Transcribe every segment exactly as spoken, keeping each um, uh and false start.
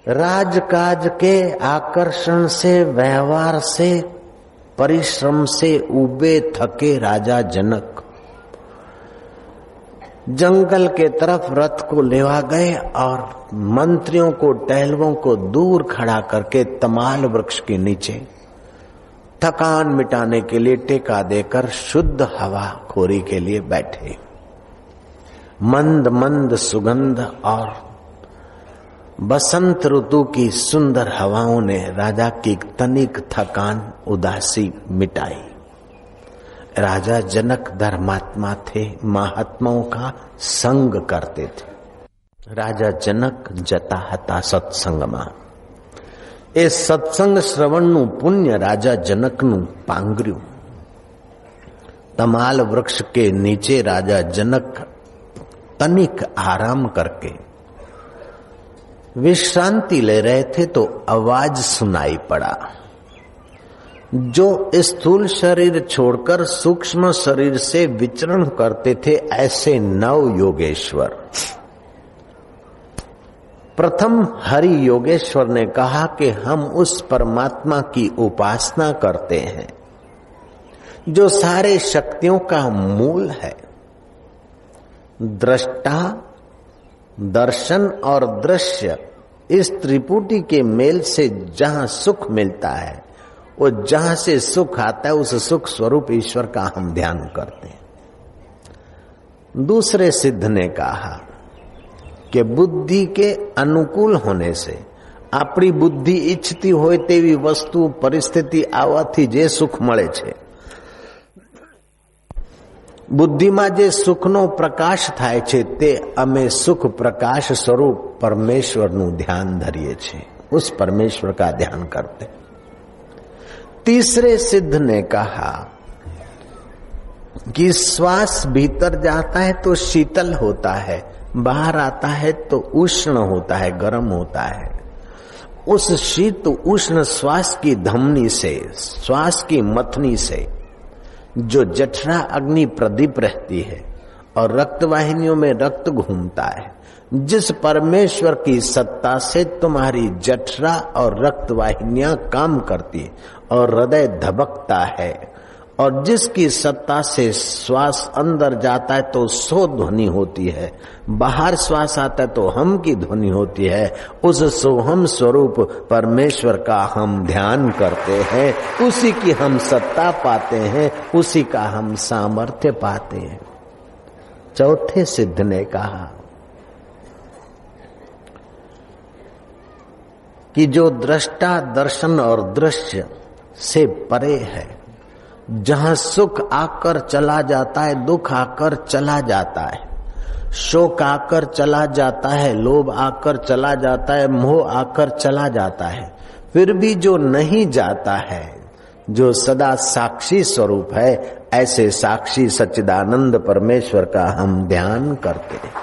राजकाज के आकर्षण से, व्यवहार से, परिश्रम से उबे थके राजा जनक जंगल के तरफ रथ को लेवा गए और मंत्रियों को, टहलुओं को दूर खड़ा करके तमाल वृक्ष के नीचे थकान मिटाने के लिए टेका देकर शुद्ध हवा खोरी के लिए बैठे। मंद मंद सुगंध और बसंत ऋतु की सुंदर हवाओं ने राजा की तनिक थकान, उदासी मिटाई। राजा जनक धर्मात्मा थे, महात्माओं का संग करते थे। राजा जनक जता हता सत्संगमा। ए सत्संग श्रवणનું પુણ્ય રાજા જનકનું પાંગર્યું। तमाल वृक्ष के नीचे राजा जनक तनिक आराम करके विश्रांति ले रहे थे तो आवाज सुनाई पड़ा। जो स्थूल शरीर छोड़कर सूक्ष्म शरीर से विचरण करते थे ऐसे नव योगेश्वर। प्रथम हरि योगेश्वर ने कहा कि हम उस परमात्मा की उपासना करते हैं जो सारे शक्तियों का मूल है। दृष्टा, दर्शन और दृश्य, इस त्रिपुटी के मेल से जहां सुख मिलता है, वो जहां से सुख आता है उस सुख स्वरूप ईश्वर का हम ध्यान करते हैं। दूसरे सिद्ध ने कहा कि बुद्धि के अनुकूल होने से, આપણી બુદ્ધિ ઈચ્છતી હોય તેવી વસ્તુ, પરિસ્થિતિ આવવાથી જે સુખ મળે છે, બુદ્ધિમાં જે સુખનો પ્રકાશ થાય છે તે અમે સુખ પ્રકાશ સ્વરૂપ પરમેશ્વરનું ધ્યાન ધરીએ છીએ, उस परमेश्वर का ध्यान करते। तीसरे सिद्ध ने कहा कि श्वास भीतर जाता है तो शीतल होता है, बाहर आता है तो उष्ण होता है, गर्म होता है। उस शीत उष्ण श्वास की धमनी से, श्वास की मथनी से जो जठरा अग्नि प्रदीप रहती है और रक्त वाहिनियों में रक्त घूमता है, जिस परमेश्वर की सत्ता से तुम्हारी जठरा और रक्त वाहिनियां काम करती है और हृदय धबकता है, और जिसकी सत्ता से श्वास अंदर जाता है तो सो ध्वनि होती है, बाहर श्वास आता है तो हम की ध्वनि होती है, उस सोहम स्वरूप परमेश्वर का हम ध्यान करते हैं, उसी की हम सत्ता पाते हैं, उसी का हम सामर्थ्य पाते हैं। चौथे सिद्ध ने कहा कि जो दृष्टा, दर्शन और दृश्य से परे है, जहां सुख आकर चला जाता है, दुख आकर चला जाता है, शोक आकर चला जाता है, लोभ आकर चला जाता है, मोह आकर चला जाता है, फिर भी जो नहीं जाता है, जो सदा साक्षी स्वरूप है, ऐसे साक्षी सच्चिदानंद परमेश्वर का हम ध्यान करते हैं।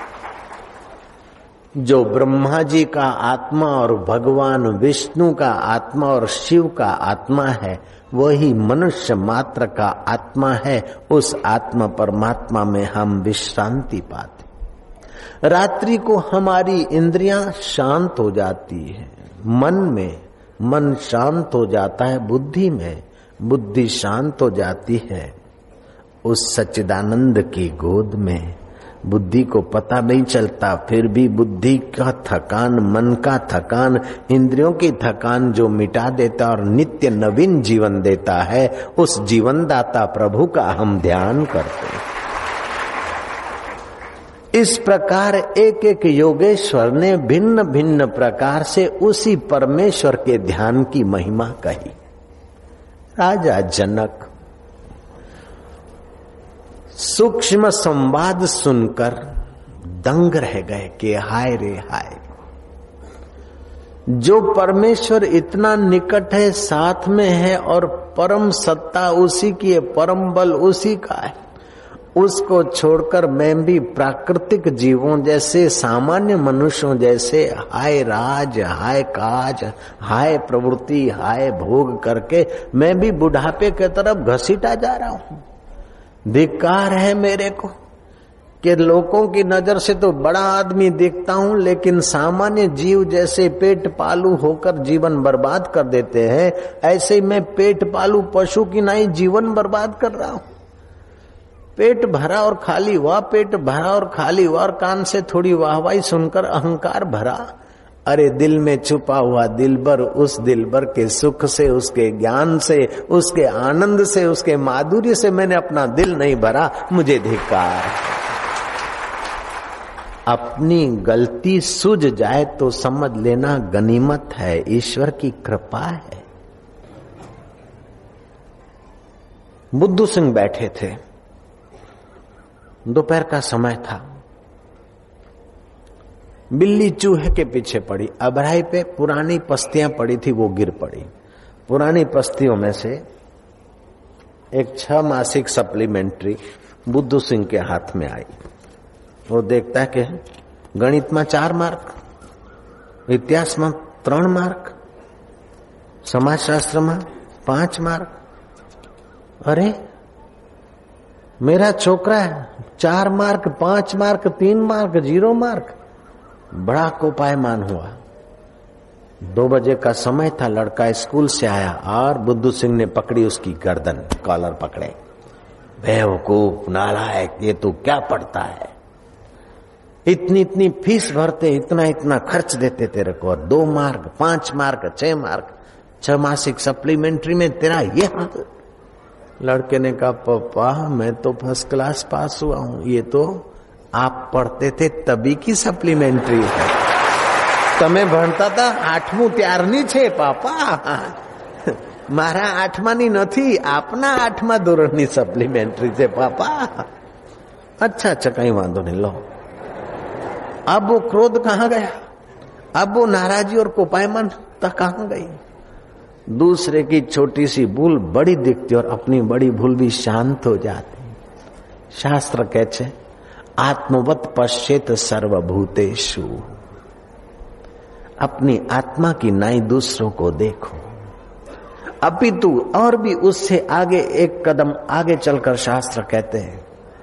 जो ब्रह्मा जी का आत्मा और भगवान विष्णु का आत्मा और शिव का आत्मा है, वही मनुष्य मात्र का आत्मा है। उस आत्मा परमात्मा में हम विश्रांति पाते। रात्रि को हमारी इंद्रियां शांत हो जाती है, मन में मन शांत हो जाता है, बुद्धि में बुद्धि शांत हो जाती है। उस सच्चिदानंद की गोद में बुद्धि को पता नहीं चलता, फिर भी बुद्धि का थकान, मन का थकान, इंद्रियों की थकान जो मिटा देता और नित्य नवीन जीवन देता है, उस जीवन दाता प्रभु का हम ध्यान करते हैं। इस प्रकार एक एक योगेश्वर ने भिन्न भिन्न प्रकार से उसी परमेश्वर के ध्यान की महिमा कही। राजा जनक सूक्ष्म संवाद सुनकर दंग रह गए कि हाय रे हाय, जो परमेश्वर इतना निकट है, साथ में है और परम सत्ता उसी की है, परम बल उसी का है, उसको छोड़कर मैं भी प्राकृतिक जीवों जैसे, सामान्य मनुष्यों जैसे हाय राज, हाय काज, हाय प्रवृत्ति, हाय भोग करके मैं भी बुढ़ापे की तरफ घसीटा जा रहा हूं। धिक्कार है मेरे को कि लोगों की नजर से तो बड़ा आदमी देखता हूं, लेकिन सामान्य जीव जैसे पेट पालू होकर जीवन बर्बाद कर देते हैं, ऐसे ही मैं पेट पालू पशु की नहीं जीवन बर्बाद कर रहा हूं। पेट भरा और खाली हुआ, पेट भरा और खाली हुआ, और कान से थोड़ी वाहवाही सुनकर अहंकार भरा। अरे दिल में छुपा हुआ दिलबर, उस दिलबर के सुख से, उसके ज्ञान से, उसके आनंद से, उसके माधुर्य से मैंने अपना दिल नहीं भरा, मुझे धिक्कार। अपनी गलती सूझ जाए तो समझ लेना गनीमत है, ईश्वर की कृपा है। बुद्धू सिंह बैठे थे, दोपहर का समय था। बिल्ली चूहे के पीछे पड़ी, अबराई पे पुरानी पस्तियां पड़ी थी, वो गिर पड़ी। पुरानी पस्तियों में से एक छह मासिक सप्लीमेंट्री बुद्धू सिंह के हाथ में आई। वो देखता है कि गणित में चार मार्क, इतिहास में त्रण मार्क, समाजशास्त्र में पांच मार्क। अरे मेरा छोकरा है, चार मार्क, पांच मार्क, तीन मार्क, जीरो मार्क। बड़ा कोपायमान हुआ। दो बजे का समय था, लड़का स्कूल से आया और बुद्धू सिंह ने पकड़ी उसकी गर्दन, कॉलर पकड़े। बेवकूफ, नालायक, ये तो क्या पढ़ता है? इतनी इतनी फीस भरते, इतना इतना खर्च देते तेरे को, और दो मार्क, पांच मार्क, छह मार्क, छह मासिक सप्लीमेंट्री में तेरा ये हाल। लड़के ने कहा, पापा मैं तो फर्स्ट क्लास पास हुआ हूं, ये तो आप पढ़ते थे तभी की सप्लीमेंट्री है। તમે ભણતા હતા આઠમું ત્યારની છે પાપા, મારા આઠમાની નથી, આપના આઠમા ધોરણની સપ્લિમેન્ટરી છે પાપा। अच्छा अच्छा कहीं वांधो नहीं, लो। अब वो क्रोध कहाँ गया, अब वो नाराजी और कोपायमान तक कहाँ गई? दूसरे की छोटी सी भूल बड़ी दिखती और अपनी बड़ी भूल भी शांत हो जाती। शास्त्र कहते आत्मवत पश्चेत सर्वभूतेषु, अपनी आत्मा की नाई दूसरों को देखो। अपितु और भी उससे आगे एक कदम आगे चलकर शास्त्र कहते हैं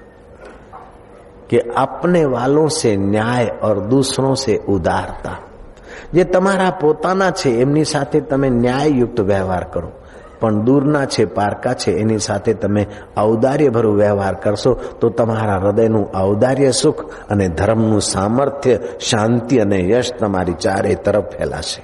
कि अपने वालों से न्याय और दूसरों से उदारता। જે તમારા પોતાના છે એમની સાથે તમે ન્યાયયુક્ત વ્યવહાર કરો, પણ દૂરના છે, પારકા છે, એની સાથે તમે ઔદાર્યભર્યું વ્યવહાર કરશો તો તમારા હૃદયનું ઔદાર્ય સુખ અને ધર્મનું સામર્થ્ય, શાંતિ અને યશ તમારી ચારે તરફ ફેલાશે।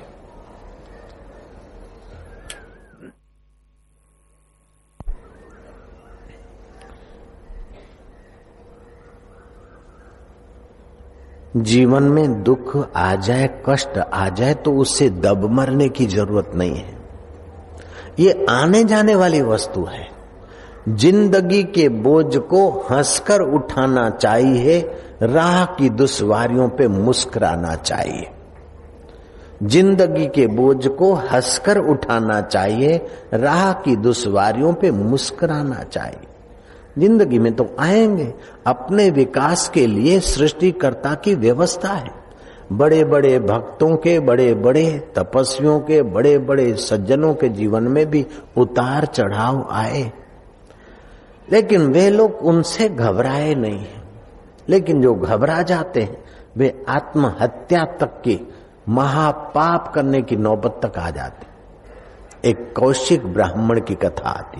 जीवन में दुख आ जाए, कष्ट आ जाए तो उससे दब मरने की जरूरत नहीं है। ये आने जाने वाली वस्तु है। जिंदगी के बोझ को हंसकर उठाना चाहिए, राह की दुश्वारियों पे मुस्कुराना चाहिए। जिंदगी के बोझ को हंसकर उठाना चाहिए, राह की दुश्वारियों पे मुस्कुराना चाहिए। जिंदगी में तो आएंगे, अपने विकास के लिए सृष्टिकर्ता की व्यवस्था है। बड़े बड़े भक्तों के, बड़े बड़े तपस्वियों के, बड़े बड़े सज्जनों के जीवन में भी उतार चढ़ाव आए, लेकिन वे लोग उनसे घबराए नहीं हैं। लेकिन जो घबरा जाते हैं वे आत्महत्या तक की महापाप करने की नौबत तक आ जाते। एक कौशिक ब्राह्मण की कथा आती।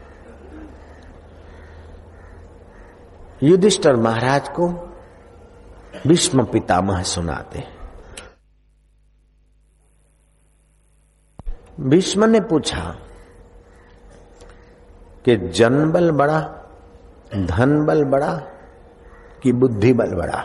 युधिष्ठिर महाराज को भीष्म पितामह सुनाते। भीष्म ने पूछा कि जन बल बड़ा, धन बल बड़ा कि बुद्धि बल बड़ा?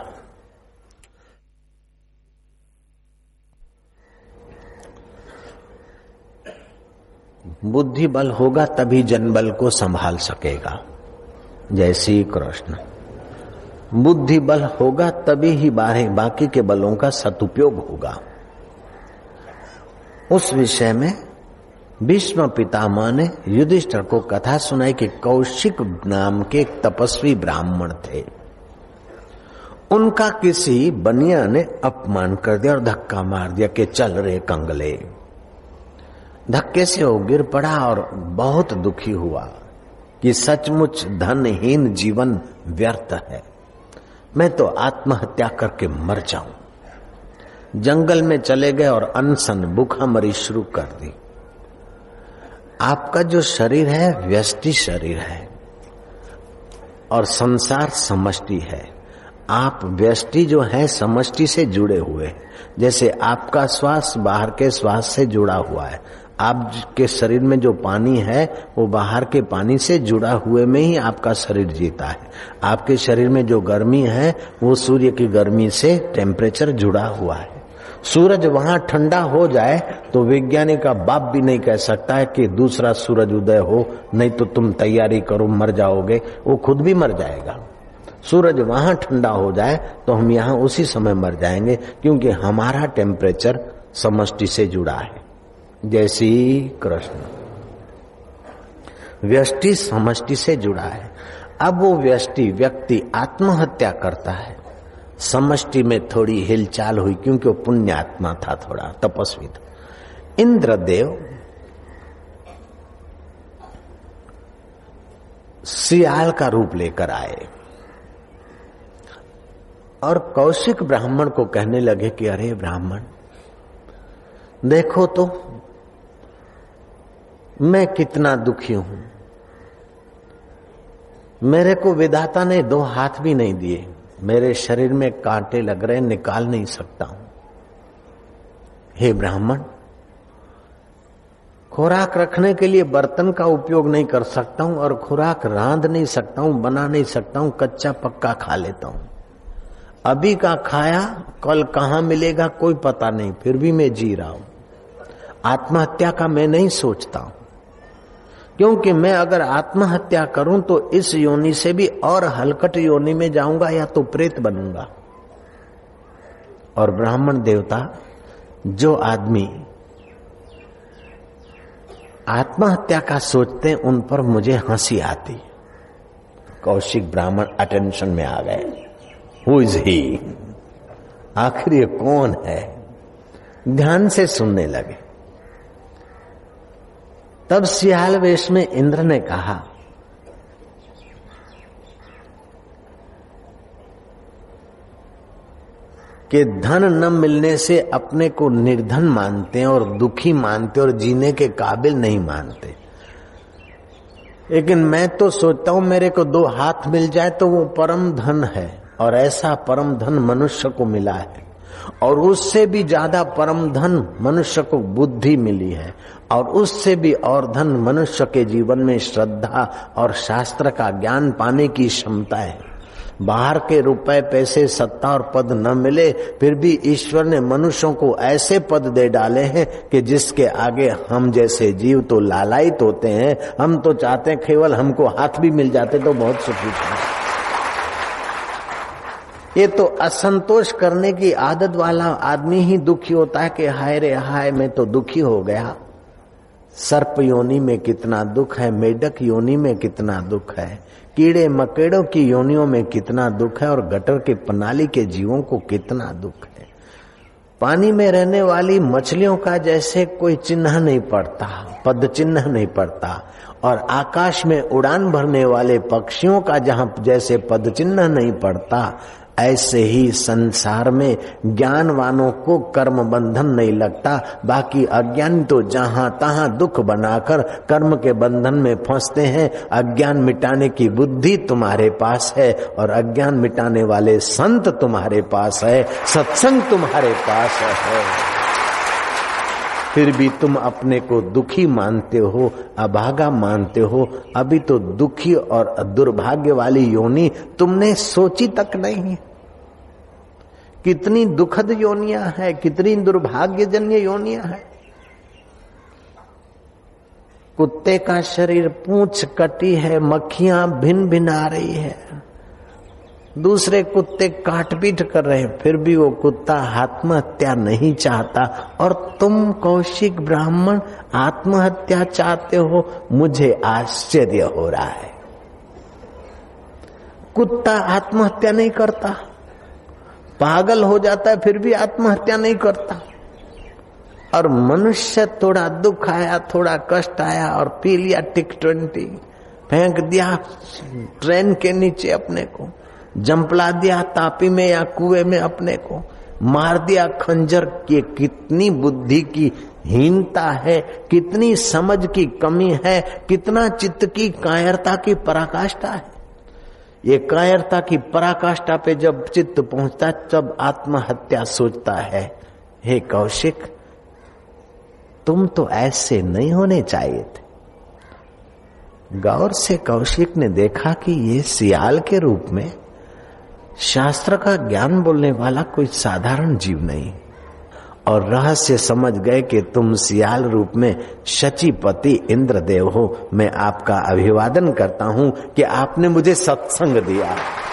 बुद्धि बल होगा तभी जन बल को संभाल सकेगा। जय श्री कृष्ण। बुद्धि बल होगा तभी ही बारह बाकी के बलों का सदुपयोग होगा। उस विषय में भीष्म पितामह ने युधिष्ठिर को कथा सुनाई कि कौशिक नाम के एक तपस्वी ब्राह्मण थे। उनका किसी बनिया ने अपमान कर दिया और धक्का मार दिया कि चल रे कंगले। धक्के से वो गिर पड़ा और बहुत दुखी हुआ कि सचमुच धनहीन जीवन व्यर्थ है। मैं तो आत्महत्या करके मर जाऊं। जंगल में चले गए और अनशन भूखमरी शुरू कर दी। आपका जो शरीर है व्यष्टि शरीर है और संसार समष्टि है। आप व्यष्टि जो है समष्टि से जुड़े हुए हैं। जैसे आपका श्वास बाहर के श्वास से जुड़ा हुआ है, आपके शरीर में जो पानी है वो बाहर के पानी से जुड़ा हुए में ही आपका शरीर जीता है। आपके शरीर में जो गर्मी है वो सूर्य की गर्मी से टेम्परेचर जुड़ा हुआ है। सूरज वहां ठंडा हो जाए तो वैज्ञानिक का बाप भी नहीं कह सकता है कि दूसरा सूरज उदय हो, नहीं तो तुम तैयारी करो मर जाओगे। वो खुद भी मर जाएगा। सूरज वहां ठंडा हो जाए तो हम यहाँ उसी समय मर जाएंगे, क्योंकि हमारा टेम्परेचर समष्टि से जुड़ा है। जय श्री कृष्ण। व्यष्टि समष्टि से जुड़ा है। अब वो व्यष्टि व्यक्ति आत्महत्या करता है, समष्टि में थोड़ी हिलचाल हुई क्योंकि वो पुण्यात्मा था, थोड़ा तपस्वी था। इंद्रदेव सियाल का रूप लेकर आए और कौशिक ब्राह्मण को कहने लगे कि अरे ब्राह्मण, देखो तो मैं कितना दुखी हूं। मेरे को विधाता ने दो हाथ भी नहीं दिए, मेरे शरीर में कांटे लग रहे, निकाल नहीं सकता हूं। हे ब्राह्मण, खुराक रखने के लिए बर्तन का उपयोग नहीं कर सकता हूं और खुराक रांध नहीं सकता हूं, बना नहीं सकता हूं, कच्चा पक्का खा लेता हूं। अभी का खाया कल कहां मिलेगा कोई पता नहीं, फिर भी मैं जी रहा हूं। आत्महत्या का मैं नहीं सोचता हूं, क्योंकि मैं अगर आत्महत्या करूं तो इस योनि से भी और हलकट योनि में जाऊंगा या तो प्रेत बनूंगा। और ब्राह्मण देवता, जो आदमी आत्महत्या का सोचते हैं उन पर मुझे हंसी आती। कौशिक ब्राह्मण अटेंशन में आ गए। Who is he? आखिर ये कौन है? ध्यान से सुनने लगे। तब सियाल वेश में इंद्र ने कहा, कि धन न मिलने से अपने को निर्धन मानते हैं और दुखी मानते और जीने के काबिल नहीं मानते। लेकिन मैं तो सोचता हूं मेरे को दो हाथ मिल जाए तो वो परम धन है, और ऐसा परम धन मनुष्य को मिला है। और उससे भी ज्यादा परम धन मनुष्य को बुद्धि मिली है, और उससे भी और धन मनुष्य के जीवन में श्रद्धा और शास्त्र का ज्ञान पाने की क्षमता है। बाहर के रुपए पैसे सत्ता और पद न मिले, फिर भी ईश्वर ने मनुष्यों को ऐसे पद दे डाले हैं कि जिसके आगे हम जैसे जीव तो लालायित होते हैं। हम तो चाहते हैं केवल हमको हाथ भी मिल जाते तो बहुत सुखी थे। ये तो असंतोष करने की आदत वाला आदमी ही दुखी होता है कि हाय रे हाय, मैं तो दुखी हो गया। सर्प योनि में कितना दुख है, मेढक योनि में कितना दुख है, कीड़े मकेड़ों की योनियों में कितना दुख है, और गटर के प्रणाली के जीवों को कितना दुख है। पानी में रहने वाली मछलियों का जैसे कोई चिन्ह नहीं पड़ता, पद चिन्ह नहीं पड़ता, और आकाश में उड़ान भरने वाले पक्षियों का जहां जैसे पद चिन्ह नहीं पड़ता, ऐसे ही संसार में ज्ञानवानों को कर्म बंधन नहीं लगता। बाकी अज्ञानी तो जहां तहां दुख बनाकर कर्म के बंधन में फंसते हैं। अज्ञान मिटाने की बुद्धि तुम्हारे पास है, और अज्ञान मिटाने वाले संत तुम्हारे पास है, सत्संग तुम्हारे पास है। फिर भी तुम अपने को दुखी मानते हो, अभागा मानते हो। अभी तो दुखी और दुर्भाग्य वाली योनि तुमने सोची तक नहीं। कितनी दुखद योनियां है, कितनी दुर्भाग्यजन्य योनियां है। कुत्ते का शरीर, पूंछ कटी है, मक्खियां भिन भिना रही है, दूसरे कुत्ते काट पीट कर रहे हैं, फिर भी वो कुत्ता आत्महत्या नहीं चाहता, और तुम कौशिक ब्राह्मण आत्महत्या चाहते हो। मुझे आश्चर्य हो रहा है। कुत्ता आत्महत्या नहीं करता, पागल हो जाता है फिर भी आत्महत्या नहीं करता, और मनुष्य थोड़ा दुख आया, थोड़ा कष्ट आया और पी लिया टिक ट्वेंटी, फेंक दिया ट्रेन के नीचे अपने को, जंपला दिया तापी में या कुएं में अपने को, मार दिया खंजर। की कितनी बुद्धि की हीनता है, कितनी समझ की कमी है, कितना चित्त की कायरता की पराकाष्ठा है। ये कायरता की पराकाष्ठा पे जब चित्त पहुंचता तब आत्महत्या सोचता है। हे कौशिक, तुम तो ऐसे नहीं होने चाहिए थे। गौर से कौशिक ने देखा कि ये सियाल के रूप में शास्त्र का ज्ञान बोलने वाला कोई साधारण जीव नहीं, और रहस्य समझ गए कि तुम सियाल रूप में शचीपति इंद्रदेव हो। मैं आपका अभिवादन करता हूं कि आपने मुझे सत्संग दिया,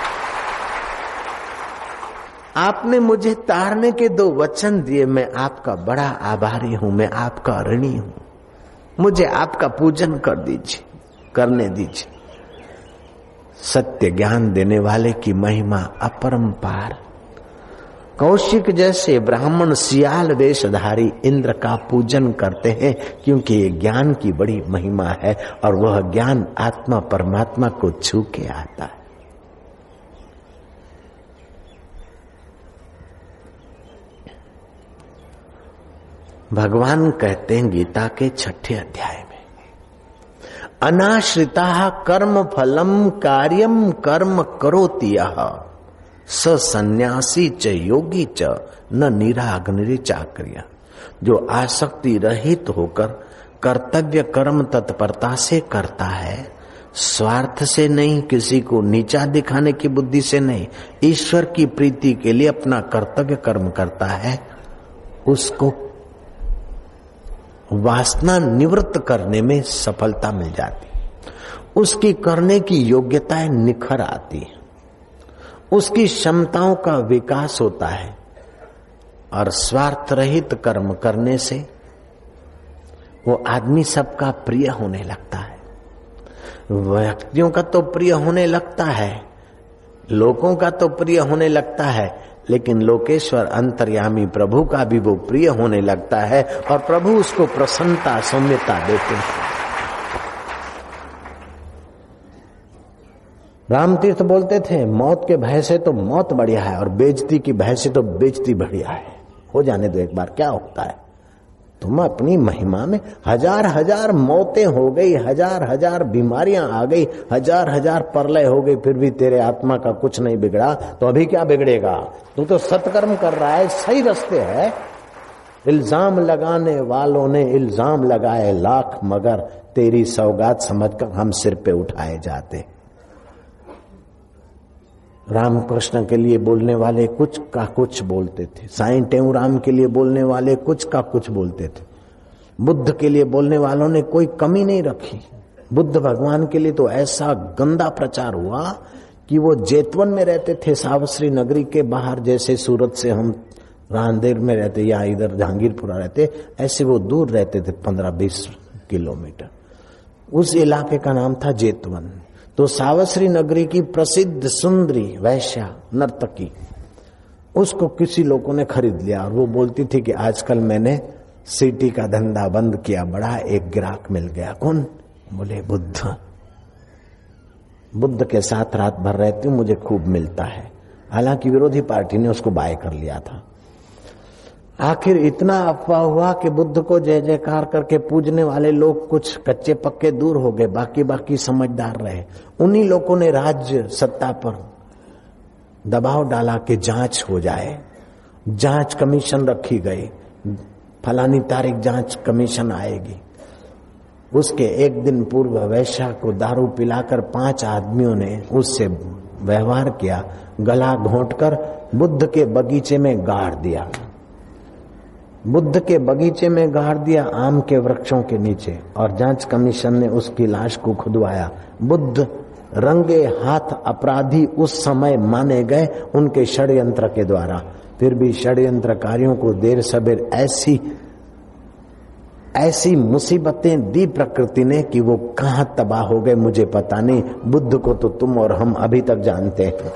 आपने मुझे तारने के दो वचन दिए। मैं आपका बड़ा आभारी हूं, मैं आपका ऋणी हूं। मुझे आपका पूजन कर दीजिए, करने दीजिए। सत्य ज्ञान देने वाले की महिमा अपरंपार। कौशिक जैसे ब्राह्मण सियाल वेशधारी इंद्र का पूजन करते हैं, क्योंकि ये ज्ञान की बड़ी महिमा है और वह ज्ञान आत्मा परमात्मा को छू के आता है। भगवान कहते हैं गीता के छठे अध्याय में, अनाश्रिता कर्म फलम कार्यम कर्म करोति यः स सन्यासी च योगी च न निराग्नि चाक्रिया। जो आसक्ति रहित होकर कर्तव्य कर्म तत्परता से करता है, स्वार्थ से नहीं, किसी को नीचा दिखाने की बुद्धि से नहीं, ईश्वर की प्रीति के लिए अपना कर्तव्य कर्म करता है, उसको वासना निवृत्त करने में सफलता मिल जाती, उसकी करने की योग्यताएं निखर आती है, उसकी क्षमताओं का विकास होता है। और स्वार्थ रहित कर्म करने से वो आदमी सबका प्रिय होने लगता है। व्यक्तियों का तो प्रिय होने लगता है, लोगों का तो प्रिय होने लगता है, लेकिन लोकेश्वर अंतर्यामी प्रभु का भी वो प्रिय होने लगता है और प्रभु उसको प्रसन्नता सौम्यता देते हैं। रामतीर्थ बोलते थे, मौत के भय से तो मौत बढ़िया है और बेइज्जती की भय से तो बेइज्जती बढ़िया है। हो जाने दो एक बार, क्या होता है। तुम अपनी महिमा में हजार हजार मौतें हो गई, हजार हजार बीमारियां आ गई, हजार हजार प्रलय हो गई, फिर भी तेरे आत्मा का कुछ नहीं बिगड़ा, तो अभी क्या बिगड़ेगा। तू तो सत्कर्म कर रहा है, सही रास्ते है। इल्जाम लगाने वालों ने इल्जाम लगाए लाख, मगर तेरी सौगात समझकर हम सिर पे उठाए जाते। रामकृष्ण के लिए बोलने वाले कुछ का कुछ बोलते थे, साईं टेऊराम के लिए बोलने वाले कुछ का कुछ बोलते थे, बुद्ध के लिए बोलने वालों ने कोई कमी नहीं रखी। बुद्ध भगवान के लिए तो ऐसा गंदा प्रचार हुआ कि वो जेतवन में रहते थे, सावश्री नगरी के बाहर, जैसे सूरत से हम रांदेर में रहते या इधर जहांगीरपुरा रहते, ऐसे वो दूर रहते थे पंद्रह बीस किलोमीटर। उस इलाके का नाम था जेतवन। तो सावश्री नगरी की प्रसिद्ध सुंदरी वैश्या नर्तकी, उसको किसी लोगों ने खरीद लिया और वो बोलती थी कि आजकल मैंने सीटी का धंधा बंद किया, बड़ा एक ग्राहक मिल गया। कौन? बोले बुद्ध। बुद्ध के साथ रात भर रहती हूँ, मुझे खूब मिलता है। हालांकि विरोधी पार्टी ने उसको बाय कर लिया था। आखिर इतना अफवाह हुआ कि बुद्ध को जय जयकार करके पूजने वाले लोग कुछ कच्चे पक्के दूर हो गए, बाकी बाकी समझदार रहे। उन्हीं लोगों ने राज्य सत्ता पर दबाव डाला कि जांच हो जाए। जांच कमीशन रखी गई, फलानी तारीख जांच कमीशन आएगी। उसके एक दिन पूर्व वैश्या को दारू पिलाकर पांच आदमियों ने उससे व्यवहार किया, गला घोंटकर बुद्ध के बगीचे में गाड़ दिया। बुद्ध के बगीचे में गाड़ दिया, आम के वृक्षों के नीचे, और जांच कमीशन ने उसकी लाश को खुदवाया। बुद्ध रंगे हाथ अपराधी उस समय माने गए उनके षड्यंत्र के द्वारा। फिर भी षड्यंत्रकारियों को देर सबेर ऐसी ऐसी मुसीबतें दी प्रकृति ने कि वो कहां तबाह हो गए मुझे पता नहीं। बुद्ध को तो तुम और हम अभी तक जानते हैं।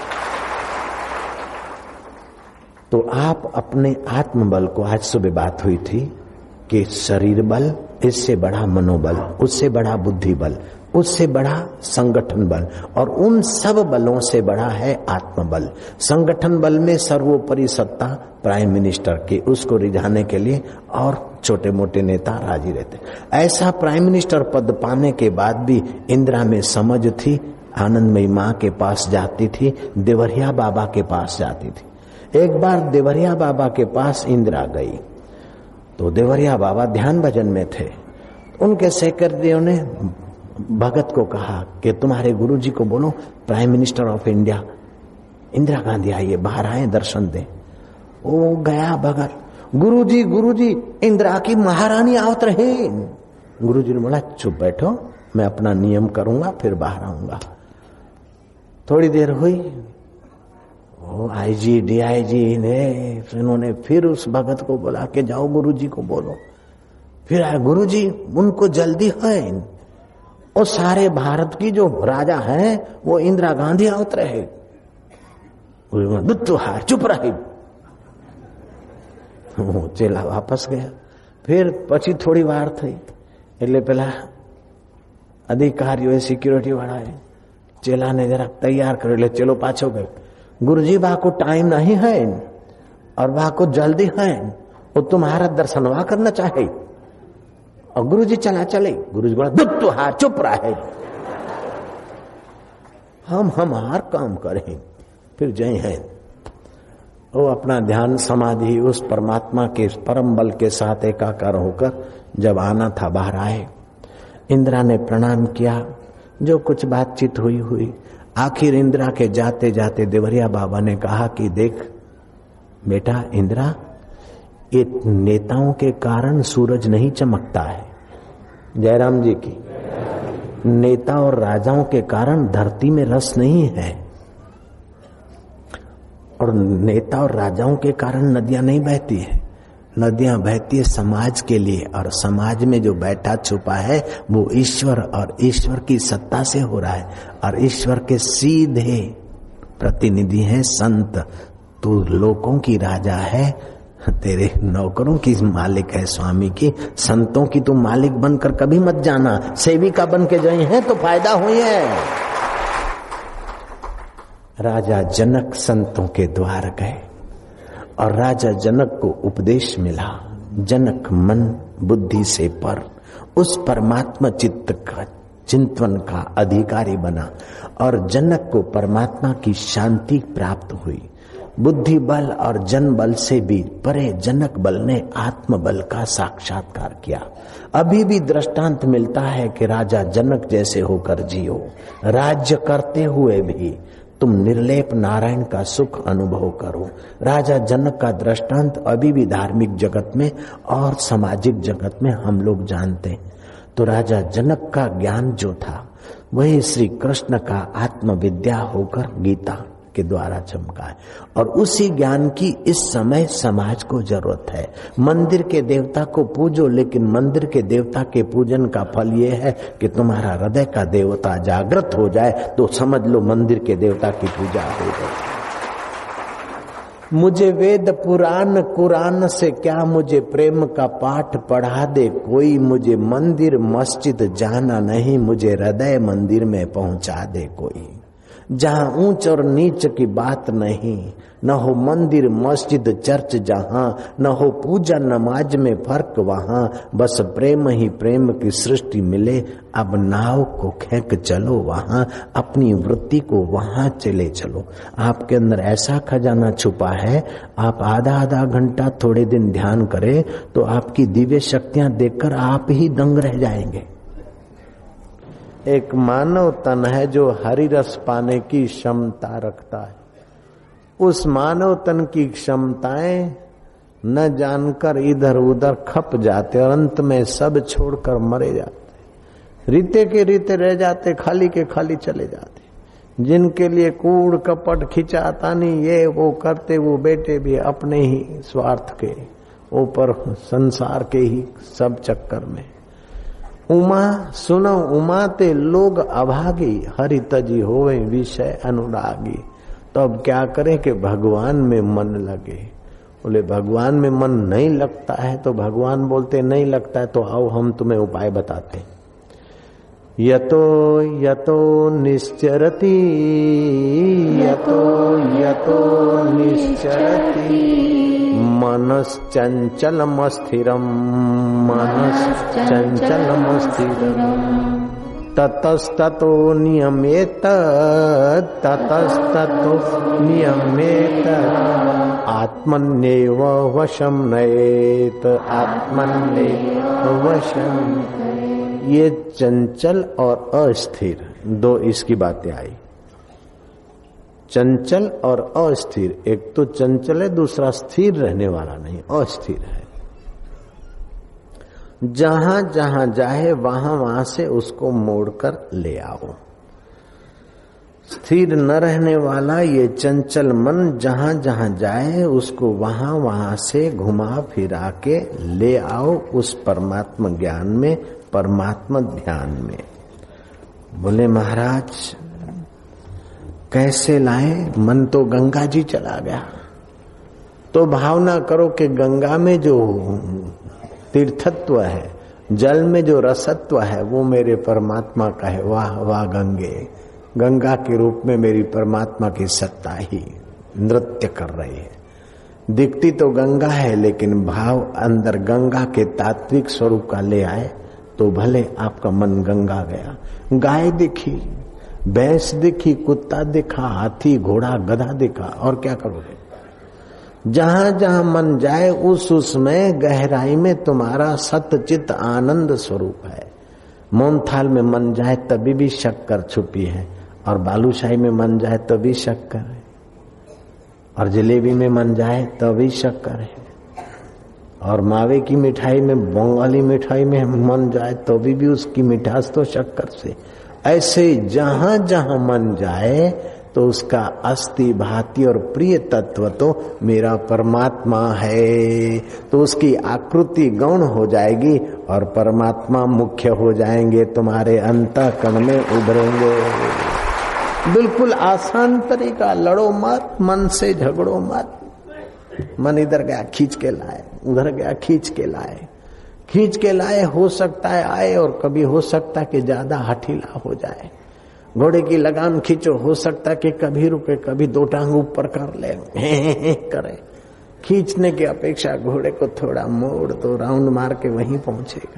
तो आप अपने आत्मबल को, आज सुबह बात हुई थी कि शरीर बल, इससे बड़ा मनोबल, उससे बड़ा बुद्धि बल, उससे बड़ा संगठन बल, और उन सब बलों से बड़ा है आत्मबल। संगठन बल में सर्वोपरि सत्ता प्राइम मिनिस्टर की, उसको रिझाने के लिए और छोटे मोटे नेता राजी रहते। ऐसा प्राइम मिनिस्टर पद पाने के बाद भी इंदिरा में समझ थी। आनंदमयी माँ के पास जाती थी, देवरिया बाबा के पास जाती थी। एक बार देवरिया बाबा के पास इंदिरा गई तो देवरिया बाबा ध्यान भजन में थे। उनके सेक्रेटरियों ने भगत को कहा कि तुम्हारे गुरुजी को बोलो prime minister of India Indira Gandhi आइए, बाहर आए, दर्शन दें। वो गया भगत, गुरुजी गुरुजी इंदिरा की महारानी आवत रहे। गुरुजी ने बोला चुप बैठो, मैं अपना नियम करूंगा फिर बाहर आऊंगा। थोड़ी देर हुई, वो आईजी डीआईजी ने उन्होंने फिर उस भगत को बोला कि जाओ गुरुजी को बोलो। फिर आए, गुरुजी उनको जल्दी है, और सारे भारत की जो राजा हैं वो इंदिरा गांधी आवत रहे। हार चुप रहे। वो चेला वापस गया। फिर પછી થોડી વાર થઈ એટલે પેલા અધિકારીઓ સિક્યુરિટી વાળાએ ચેલાને જરા તૈયાર કર્યો, એટલે ચેલો પાછો ગયો। गुरुजी बा को टाइम नहीं है और बा को जल्दी है, वो तुम्हारा दर्शनवा करना चाहे। और गुरुजी चला चले। गुरुजी बोला दुत्तु हार चुप रहे, हम हमार काम करें। फिर जय है वो अपना ध्यान समाधि उस परमात्मा के परम बल के साथ एकाकार होकर जब आना था बाहर आए। इंदिरा ने प्रणाम किया, जो कुछ बातचीत हुई हुई। आखिर इंदिरा के जाते जाते देवरिया बाबा ने कहा कि देख बेटा इंदिरा, ये नेताओं के कारण सूरज नहीं चमकता है। जयराम जी की। नेता और राजाओं के कारण धरती में रस नहीं है, और नेता और राजाओं के कारण नदियां नहीं बहती है। नदियां बहती है समाज के लिए, और समाज में जो बैठा छुपा है वो ईश्वर, और ईश्वर की सत्ता से हो रहा है, और ईश्वर के सीधे प्रतिनिधि हैं संत। तू लोगों की राजा है, तेरे नौकरों की मालिक है, स्वामी की। संतों की तू मालिक बनकर कभी मत जाना, सेविका बन के गए हैं तो फायदा हुई है। राजा जनक संतों के द्वार गए और राजा जनक को उपदेश मिला। जनक मन बुद्धि से पर उस परमात्मा चित्त का चिंतन का अधिकारी बना, और जनक को परमात्मा की शांति प्राप्त हुई। बुद्धि बल और जन बल से भी परे जनक बल ने आत्म बल का साक्षात्कार किया। अभी भी दृष्टांत मिलता है कि राजा जनक जैसे होकर जियो। राज्य करते हुए भी तुम निर्लेप नारायण का सुख अनुभव करो। राजा जनक का दृष्टांत अभी भी धार्मिक जगत में और सामाजिक जगत में हम लोग जानते हैं। तो राजा जनक का ज्ञान जो था वही श्री कृष्ण का आत्मविद्या होकर गीता के द्वारा चमका है, और उसी ज्ञान की इस समय समाज को जरूरत है। मंदिर के देवता को पूजो, लेकिन मंदिर के देवता के पूजन का फल ये है कि तुम्हारा हृदय का देवता जागृत हो जाए, तो समझ लो मंदिर के देवता की पूजा हो गई। मुझे वेद पुराण कुरान से क्या, मुझे प्रेम का पाठ पढ़ा दे कोई। मुझे मंदिर मस्जिद जाना नहीं, मुझे हृदय मंदिर में पहुंचा दे कोई। जहां ऊंच और नीच की बात नहीं, न हो मंदिर मस्जिद चर्च जहां, न हो पूजा नमाज में फर्क वहां। बस प्रेम ही प्रेम की सृष्टि मिले, अब नाव को खेक चलो वहां। अपनी वृत्ति को वहां चले चलो। आपके अंदर ऐसा खजाना छुपा है, आप आधा आधा घंटा थोड़े दिन ध्यान करें तो आपकी दिव्य शक्तियां देखकर आप ही दंग रह जाएंगे। एक मानव तन है जो हरि रस पाने की क्षमता रखता है। उस मानव तन की क्षमताएं न जानकर इधर उधर खप जाते और अंत में सब छोड़कर मरे जाते, रीते के रीते रह जाते, खाली के खाली चले जाते। जिनके लिए कूड़ कपट खिंचातानी ये वो करते, वो बेटे भी अपने ही स्वार्थ के ऊपर संसार के ही सब चक्कर में। उमा सुनो उमा ते लोग अभागी, हरि तजी होवे विषय अनुरागी। तो अब क्या करें कि भगवान में मन लगे। बोले भगवान में मन नहीं लगता है तो भगवान बोलते नहीं लगता है तो आओ हम तुम्हें उपाय बताते हैं। यतो यतो निश्चरति यतो यतो निश्चरति मनश्चञ्चलमस्थिरम् मनश्चञ्चलमस्थिरम् ततस्ततो नियमेत ततस्ततो नियमेत आत्मन्येव वशं नयेत आत्मन्येव वशं। ये चंचल और अस्थिर दो इसकी बातें आई। चंचल और अस्थिर, एक तो चंचल है, दूसरा स्थिर रहने वाला नहीं, अस्थिर है। जहां जहां जाए वहां वहां से उसको मोड़कर ले आओ। स्थिर न रहने वाला ये चंचल मन जहां जहां जाए उसको वहां वहां से घुमा फिरा के ले आओ उस परमात्मा ज्ञान में, परमात्मा ध्यान में। बोले महाराज कैसे लाए? मन तो गंगा जी चला गया। तो भावना करो कि गंगा में जो तीर्थत्व है, जल में जो रसत्व है, वो मेरे परमात्मा का है। वाह वाह गंगे, गंगा के रूप में मेरी परमात्मा की सत्ता ही नृत्य कर रही है। दिखती तो गंगा है, लेकिन भाव अंदर गंगा के तात्विक स्वरूप का ले आए तो भले आपका मन गंगा गया। गाय दिखी, भैंस दिखी, कुत्ता दिखा, हाथी, घोड़ा, गधा दिखा, और क्या करोगे? जहां जहां मन जाए उस उसमें गहराई में तुम्हारा सतचित आनंद स्वरूप है। मोहनथाल में मन जाए तभी भी शक्कर छुपी है, और बालूशाही में मन जाए तभी शक्कर है, और जलेबी में मन जाए तभी शक्कर है, और मावे की मिठाई में, बंगाली मिठाई में मन जाए तो भी, भी उसकी मिठास तो शक्कर से। ऐसे जहां जहां मन जाए तो उसका अस्थि भांति और प्रिय तत्व तो मेरा परमात्मा है। तो उसकी आकृति गौण हो जाएगी और परमात्मा मुख्य हो जाएंगे, तुम्हारे अंतःकरण में उभरेंगे। बिल्कुल आसान तरीका, लड़ो मत, मन से झगड़ो मत। मन इधर गया खींच के लाए, उधर गया खींच के लाए, खींच के लाए। हो सकता है आए, और कभी हो सकता है कि ज्यादा हठीला हो जाए। घोड़े की लगाम खींचो, हो सकता है कि कभी रुके, कभी दो टांग ऊपर कर ले, हे हे हे करे। खींचने की अपेक्षा घोड़े को थोड़ा मोड़ तो राउंड मार के वहीं पहुंचेगा।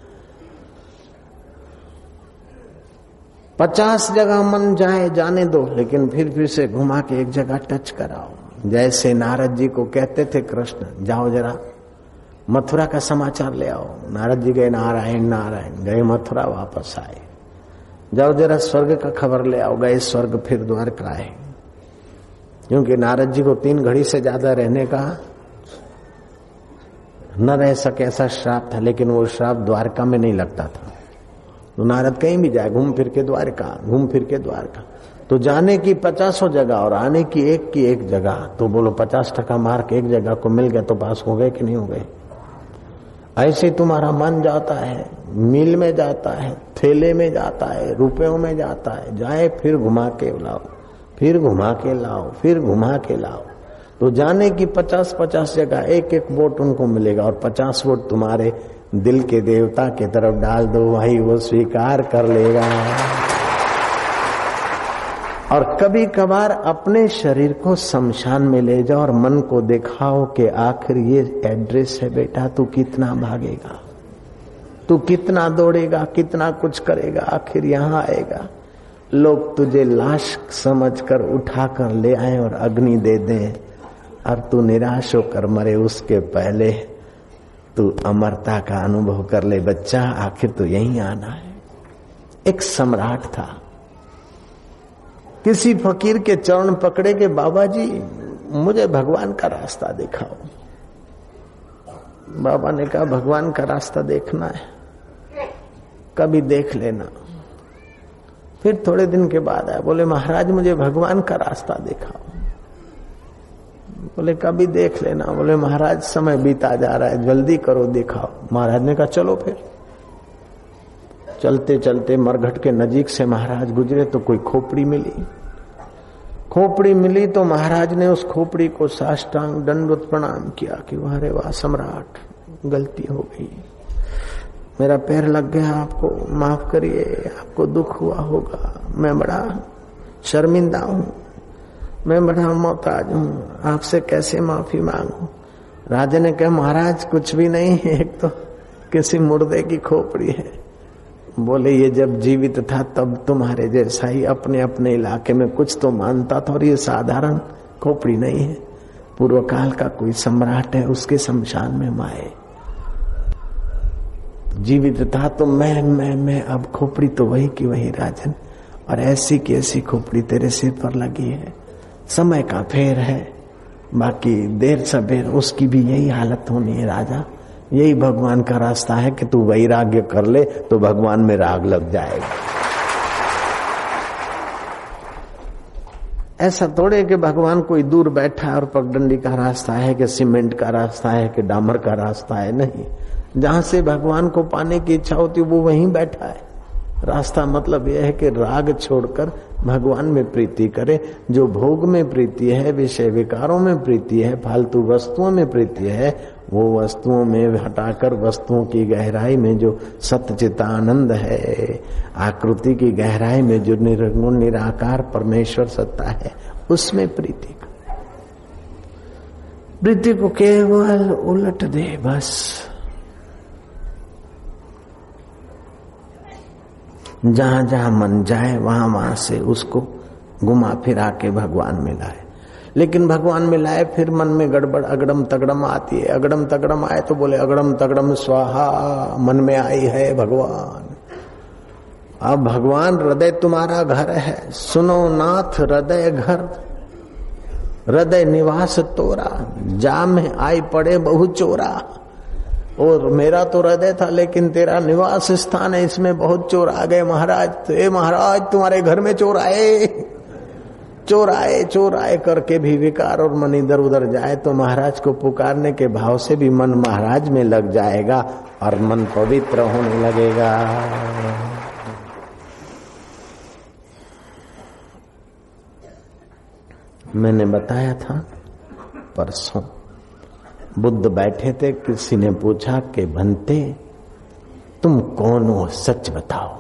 पचास जगह मन जाए जाने दो, लेकिन फिर फिर से घुमा के एक जगह टच कराओ। जैसे नारद जी को कहते थे कृष्ण, जाओ जरा मथुरा का समाचार ले आओ। नारद जी गए, नारायण नारायण, गए मथुरा, वापस आए। जाओ जरा स्वर्ग का खबर ले आओ, गए स्वर्ग, फिर द्वारका आए। क्योंकि नारद जी को तीन घड़ी से ज्यादा रहने का न रह सके ऐसा श्राप था, लेकिन वो श्राप द्वारका में नहीं लगता था। तो नारद कहीं भी जाए, घूम फिर के द्वारका, घूम फिर के द्वारका। तो जाने की पचासों जगह और आने की एक की एक जगह। तो बोलो पचास टका मार्क एक जगह को मिल गया तो पास हो गए कि नहीं हो गए? ऐसे तुम्हारा मन जाता है, मिल में जाता है, थैले में जाता है, रुपयों में जाता है। जाए फिर घुमा के लाओ, फिर घुमा के लाओ, फिर घुमा के लाओ। तो जाने की पचास पचास जगह एक एक वोट उनको मिलेगा, और पचास वोट तुम्हारे दिल के देवता की तरफ डाल दो, भाई वो स्वीकार कर लेगा। और कभी कभार अपने शरीर को शमशान में ले जाओ और मन को दिखाओ कि आखिर ये एड्रेस है बेटा, तू कितना भागेगा, तू कितना दौड़ेगा, कितना कुछ करेगा, आखिर यहाँ आएगा। लोग तुझे लाश समझकर उठाकर ले आए और अग्नि दे दें, और तू निराश होकर मरे उसके पहले तू अमरता का अनुभव कर ले। बच्चा आखिर तो यहीं आना है। एक सम्राट था, किसी फकीर के चरण पकड़े के बाबा जी मुझे भगवान का रास्ता दिखाओ। बाबा ने कहा भगवान का रास्ता देखना है, कभी देख लेना। फिर थोड़े दिन के बाद आया, बोले महाराज मुझे भगवान का रास्ता दिखाओ। बोले कभी देख लेना। बोले महाराज समय बीता जा रहा है, जल्दी करो दिखाओ। महाराज ने कहा चलो। फिर चलते चलते मरघट के नजीक से महाराज गुजरे तो कोई खोपड़ी मिली। खोपड़ी मिली तो महाराज ने उस खोपड़ी को साष्टांग दंडवत प्रणाम किया कि अरे वाह सम्राट, गलती हो गई। मेरा पैर लग गया, आपको माफ करिए, आपको दुख हुआ होगा, मैं बड़ा शर्मिंदा हूं, मैं बड़ा मोहताज हूं, आपसे कैसे माफी मांगू। राजा ने कहा महाराज कुछ भी नहीं है, एक तो किसी मुर्दे की खोपड़ी है। बोले ये जब जीवित था तब तुम्हारे जैसा ही अपने अपने इलाके में कुछ तो मानता था, और ये साधारण खोपड़ी नहीं है, पूर्व काल का कोई सम्राट है, उसके शमशान में माए। जीवित था तो मैं मैं मैं अब खोपड़ी तो वही की वही राजन, और ऐसी की ऐसी खोपड़ी तेरे सिर पर लगी है। समय का फेर है, बाकी देर सबेर उसकी भी यही हालत होनी है राजा। यही भगवान का रास्ता है कि तू वैराग्य कर ले तो भगवान में राग लग जाएगा। ऐसा थोड़े कि भगवान कोई दूर बैठा है और पगडंडी का रास्ता है कि सीमेंट का रास्ता है कि डामर का रास्ता है, नहीं। जहां से भगवान को पाने की इच्छा होती है वो वहीं बैठा है। रास्ता मतलब यह है कि राग छोड़कर भगवान में प्रीति करे। जो भोग में प्रीति है, विषय विकारों में प्रीति है, फालतू वस्तुओं में प्रीति है, वो वस्तुओं में हटाकर वस्तुओं की गहराई में जो सच्चित आनंद है, आकृति की गहराई में जो निर्गुण निराकार परमेश्वर सत्ता है, उसमें प्रीति कर। प्रीति को केवल उलट दे बस। जहां जहां मन जाए वहां वहां से उसको घुमा फिरा के भगवान में लाए। लेकिन भगवान में लाए फिर मन में गड़बड़ अगड़म तगड़म आती है। अगड़म तगड़म आए तो बोले अगड़म तगड़म स्वाहा, मन में आई है भगवान। अब भगवान हृदय तुम्हारा घर है, सुनो नाथ हृदय घर, हृदय निवास तोरा, जा में आई पड़े बहु चोरा। और मेरा तो हृदय था लेकिन तेरा निवास स्थान है, इसमें बहुत चोर आ गए महाराज। तो महाराज तुम्हारे घर में चोर आए, चोर आए चोर आए करके भी विकार और मन इधर उधर जाए तो महाराज को पुकारने के भाव से भी मन महाराज में लग जाएगा और मन पवित्र होने लगेगा। मैंने बताया था परसों, बुद्ध बैठे थे, किसी ने पूछा कि भंते तुम कौन हो, सच बताओ,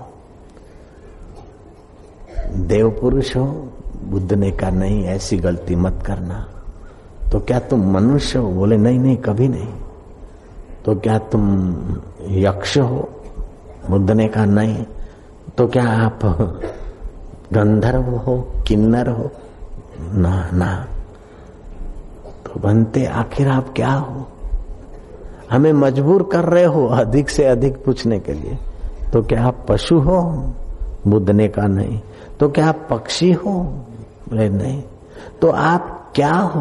देव पुरुष हो? बुद्ध ने कहा नहीं, ऐसी गलती मत करना। तो क्या तुम मनुष्य हो? बोले नहीं नहीं कभी नहीं। तो क्या तुम यक्ष हो? बुद्ध ने कहा नहीं। तो क्या आप गंधर्व हो, किन्नर हो? ना ना। तो बनते आखिर आप क्या हो? हमें मजबूर कर रहे हो अधिक से अधिक पूछने के लिए। तो क्या आप पशु हो? बुद्ध ने कहा नहीं। तो क्या आप पक्षी हो? बोले नहीं। तो आप क्या हो?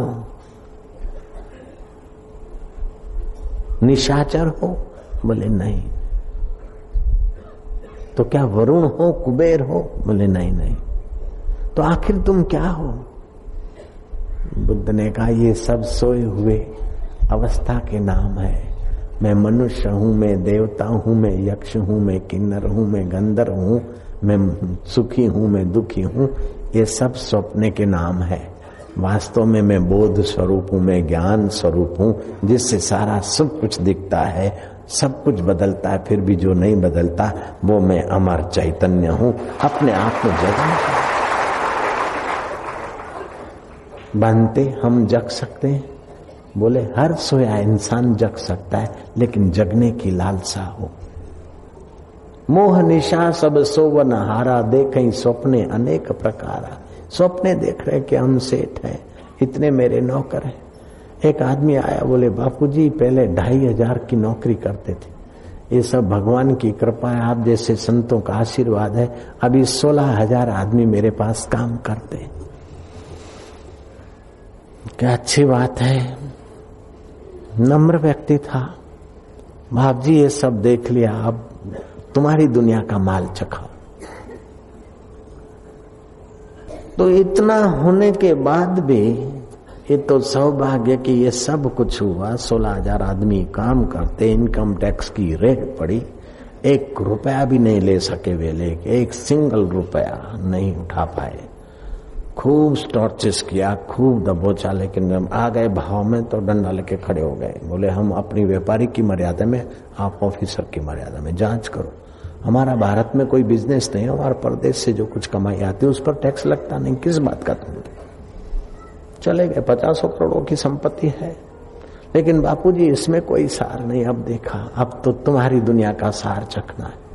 निशाचर हो? बोले नहीं। तो क्या वरुण हो, कुबेर हो? बोले नहीं नहीं। तो आखिर तुम क्या हो? बुद्ध ने कहा ये सब सोए हुए अवस्था के नाम है। मैं मनुष्य हूं, मैं देवता हूं, मैं यक्ष हूं, मैं किन्नर हूं, मैं गंधर्व हूं, मैं सुखी हूं, मैं दुखी हूं, ये सब स्वप्न के नाम है। वास्तव में मैं बोध स्वरूप हूं, मैं ज्ञान स्वरूप हूं, जिससे सारा सब कुछ दिखता है, सब कुछ बदलता है, फिर भी जो नहीं बदलता वो मैं अमर चैतन्य हूं। अपने आप में जगना है। बनते हम जग सकते हैं? बोले हर सोया इंसान जग सकता है, लेकिन जगने की लालसा हो। मोह निशा सब सोवन हारा, देखें स्वप्ने अनेक प्रकारा। स्वप्ने देख रहे कि हम सेठ हैं, इतने मेरे नौकर हैं। एक आदमी आया, बोले बापूजी पहले ढाई हजार की नौकरी करते थे, ये सब भगवान की कृपा है, आप जैसे संतों का आशीर्वाद है, अभी सोलह हजार आदमी मेरे पास काम करते हैं। क्या अच्छी बात है। नम्र व्यक्ति था। बाप जी ये सब देख लिया, अब तुम्हारी दुनिया का माल चखाओ। तो इतना होने के बाद भी ये तो सौभाग्य कि ये सब कुछ हुआ। सोलह हजार आदमी काम करते, इनकम टैक्स की रेड पड़ी, एक रुपया भी नहीं ले सके वे, लेके एक सिंगल रुपया नहीं उठा पाए। खूब टॉर्चेस किया, खूब दबोचा, लेकिन जब आ गए भाव में तो डंडा लेके खड़े हो गए। बोले हम अपनी व्यापारी की मर्यादा में, आप ऑफिसर की मर्यादा में जांच करो। हमारा भारत में कोई बिजनेस नहीं है, हमारे परदेश से जो कुछ कमाई आती है उस पर टैक्स लगता नहीं, किस बात का तुम चले गए। पचासों करोड़ों की संपत्ति है, लेकिन बापूजी इसमें कोई सार नहीं। अब देखा, अब तो तुम्हारी दुनिया का सार चखना है।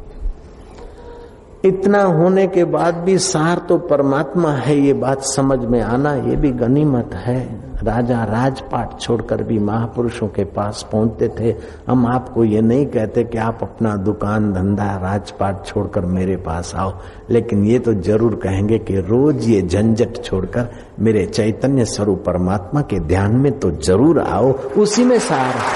इतना होने के बाद भी सार तो परमात्मा है, ये बात समझ में आना ये भी गनीमत है। राजा राजपाट छोड़कर भी महापुरुषों के पास पहुंचते थे। हम आपको ये नहीं कहते कि आप अपना दुकान धंधा राजपाट छोड़कर मेरे पास आओ, लेकिन ये तो जरूर कहेंगे कि रोज ये झंझट छोड़कर मेरे चैतन्य स्वरूप परमात्मा के ध्यान में तो जरूर आओ, उसी में सार है।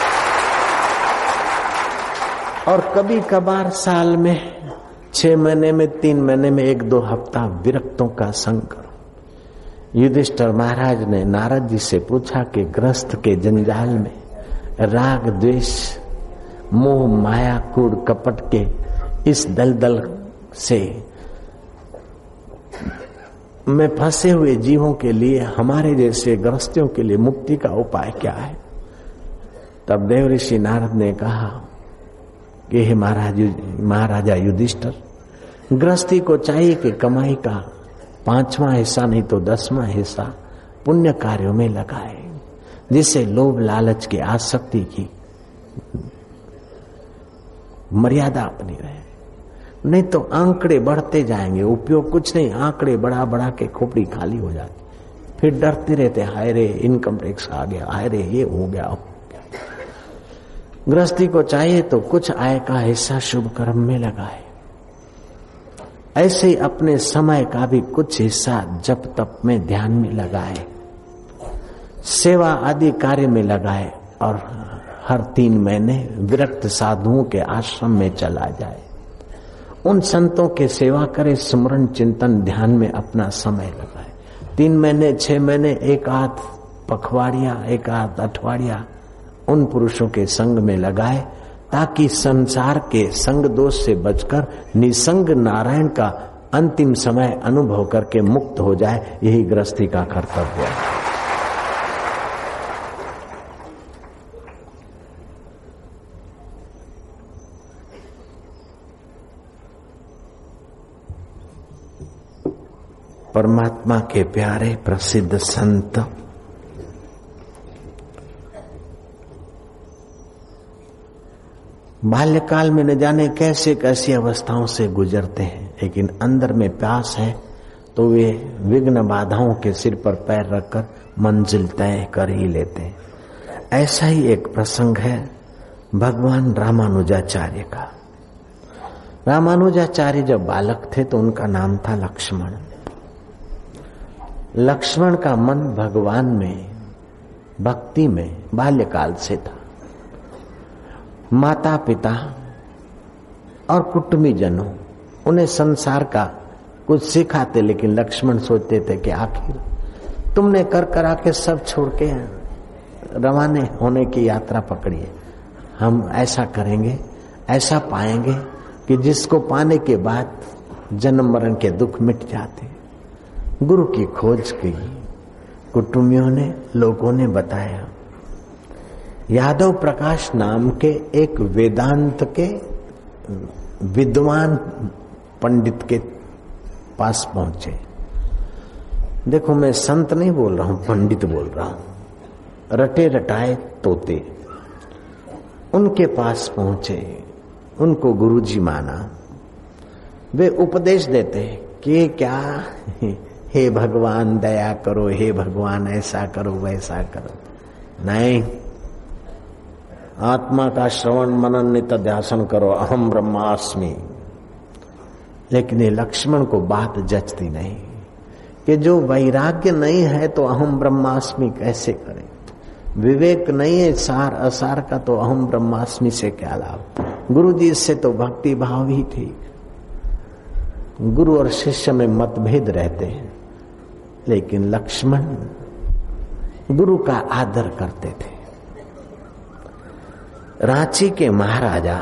और कभी कभार साल में, छह महीने में, तीन महीने में एक दो हफ्ता विरक्तों का संग करो। युधिष्ठिर महाराज ने नारद जी से पूछा कि ग्रस्त के जंजाल में, राग द्वेष मोह माया कूड़ कपट के इस दलदल से में फंसे हुए जीवों के लिए, हमारे जैसे ग्रस्तियों के लिए मुक्ति का उपाय क्या है? तब देवऋषि नारद ने कहा कि हे महाराज महाराजा युधिष्ठिर, गृहस्थी को चाहिए कि कमाई का पांचवा हिस्सा नहीं तो दसवां हिस्सा पुण्य कार्यों में लगाए, जिससे लोभ लालच की आसक्ति की मर्यादा अपनी रहे। नहीं तो आंकड़े बढ़ते जाएंगे, उपयोग कुछ नहीं, आंकड़े बढ़ा बढ़ा के खोपड़ी खाली हो जाती, फिर डरते रहते, हाय रे इनकम टैक्स आ गया, हाय रे ये हो गया। गृहस्थी को चाहिए तो कुछ आय का हिस्सा शुभ कर्म में लगाए, ऐसे ही अपने समय का भी कुछ हिस्सा जप तप में ध्यान में लगाए, सेवा आदि कार्य में लगाए, और हर तीन महीने विरक्त साधुओं के आश्रम में चला जाए, उन संतों के सेवा करे, स्मरण चिंतन ध्यान में अपना समय लगाए। तीन महीने छह महीने एक आध पखवाड़िया, एक आध अठवाड़िया उन पुरुषों के संग में लगाए, ताकि संसार के संग दोष से बचकर निसंग नारायण का अंतिम समय अनुभव करके मुक्त हो जाए। यही गृहस्थी का कर्तव्य है। परमात्मा के प्यारे प्रसिद्ध संत बाल्यकाल में न जाने कैसे कैसी अवस्थाओं से गुजरते हैं, लेकिन अंदर में प्यास है तो वे विघ्न बाधाओं के सिर पर पैर रखकर मंजिल तय कर ही लेते हैं। ऐसा ही एक प्रसंग है भगवान रामानुजाचार्य का। रामानुजाचार्य जब बालक थे तो उनका नाम था लक्ष्मण। लक्ष्मण का मन भगवान में, भक्ति में बाल्यकाल से था। माता पिता और कुटुंबी जनों उन्हें संसार का कुछ सिखाते, लेकिन लक्ष्मण सोचते थे कि आखिर तुमने कर करा के सब छोड़ के रवाने होने की यात्रा पकड़ी है। हम ऐसा करेंगे, ऐसा पाएंगे कि जिसको पाने के बाद जन्म मरण के दुख मिट जाते। गुरु की खोज की, कुटुंबियों ने, लोगों ने बताया। यादव प्रकाश नाम के एक वेदांत के विद्वान पंडित के पास पहुंचे। देखो मैं संत नहीं बोल रहा हूं, पंडित बोल रहा हूं, रटे रटाए तोते। उनके पास पहुंचे, उनको गुरुजी माना। वे उपदेश देते कि क्या, हे भगवान दया करो, हे भगवान ऐसा करो वैसा करो। नहीं, आत्मा का श्रवण मनन नित्यासन करो, अहम ब्रह्मास्मि। लेकिन ये लक्ष्मण को बात जचती नहीं कि जो वैराग्य नहीं है तो अहम ब्रह्मास्मि कैसे करें। विवेक नहीं है सार असार का तो अहम ब्रह्मास्मि से क्या लाभ। गुरु जी से तो भक्ति भाव ही ठीक। गुरु और शिष्य में मतभेद रहते हैं, लेकिन लक्ष्मण गुरु का आदर करते थे। रांची के महाराजा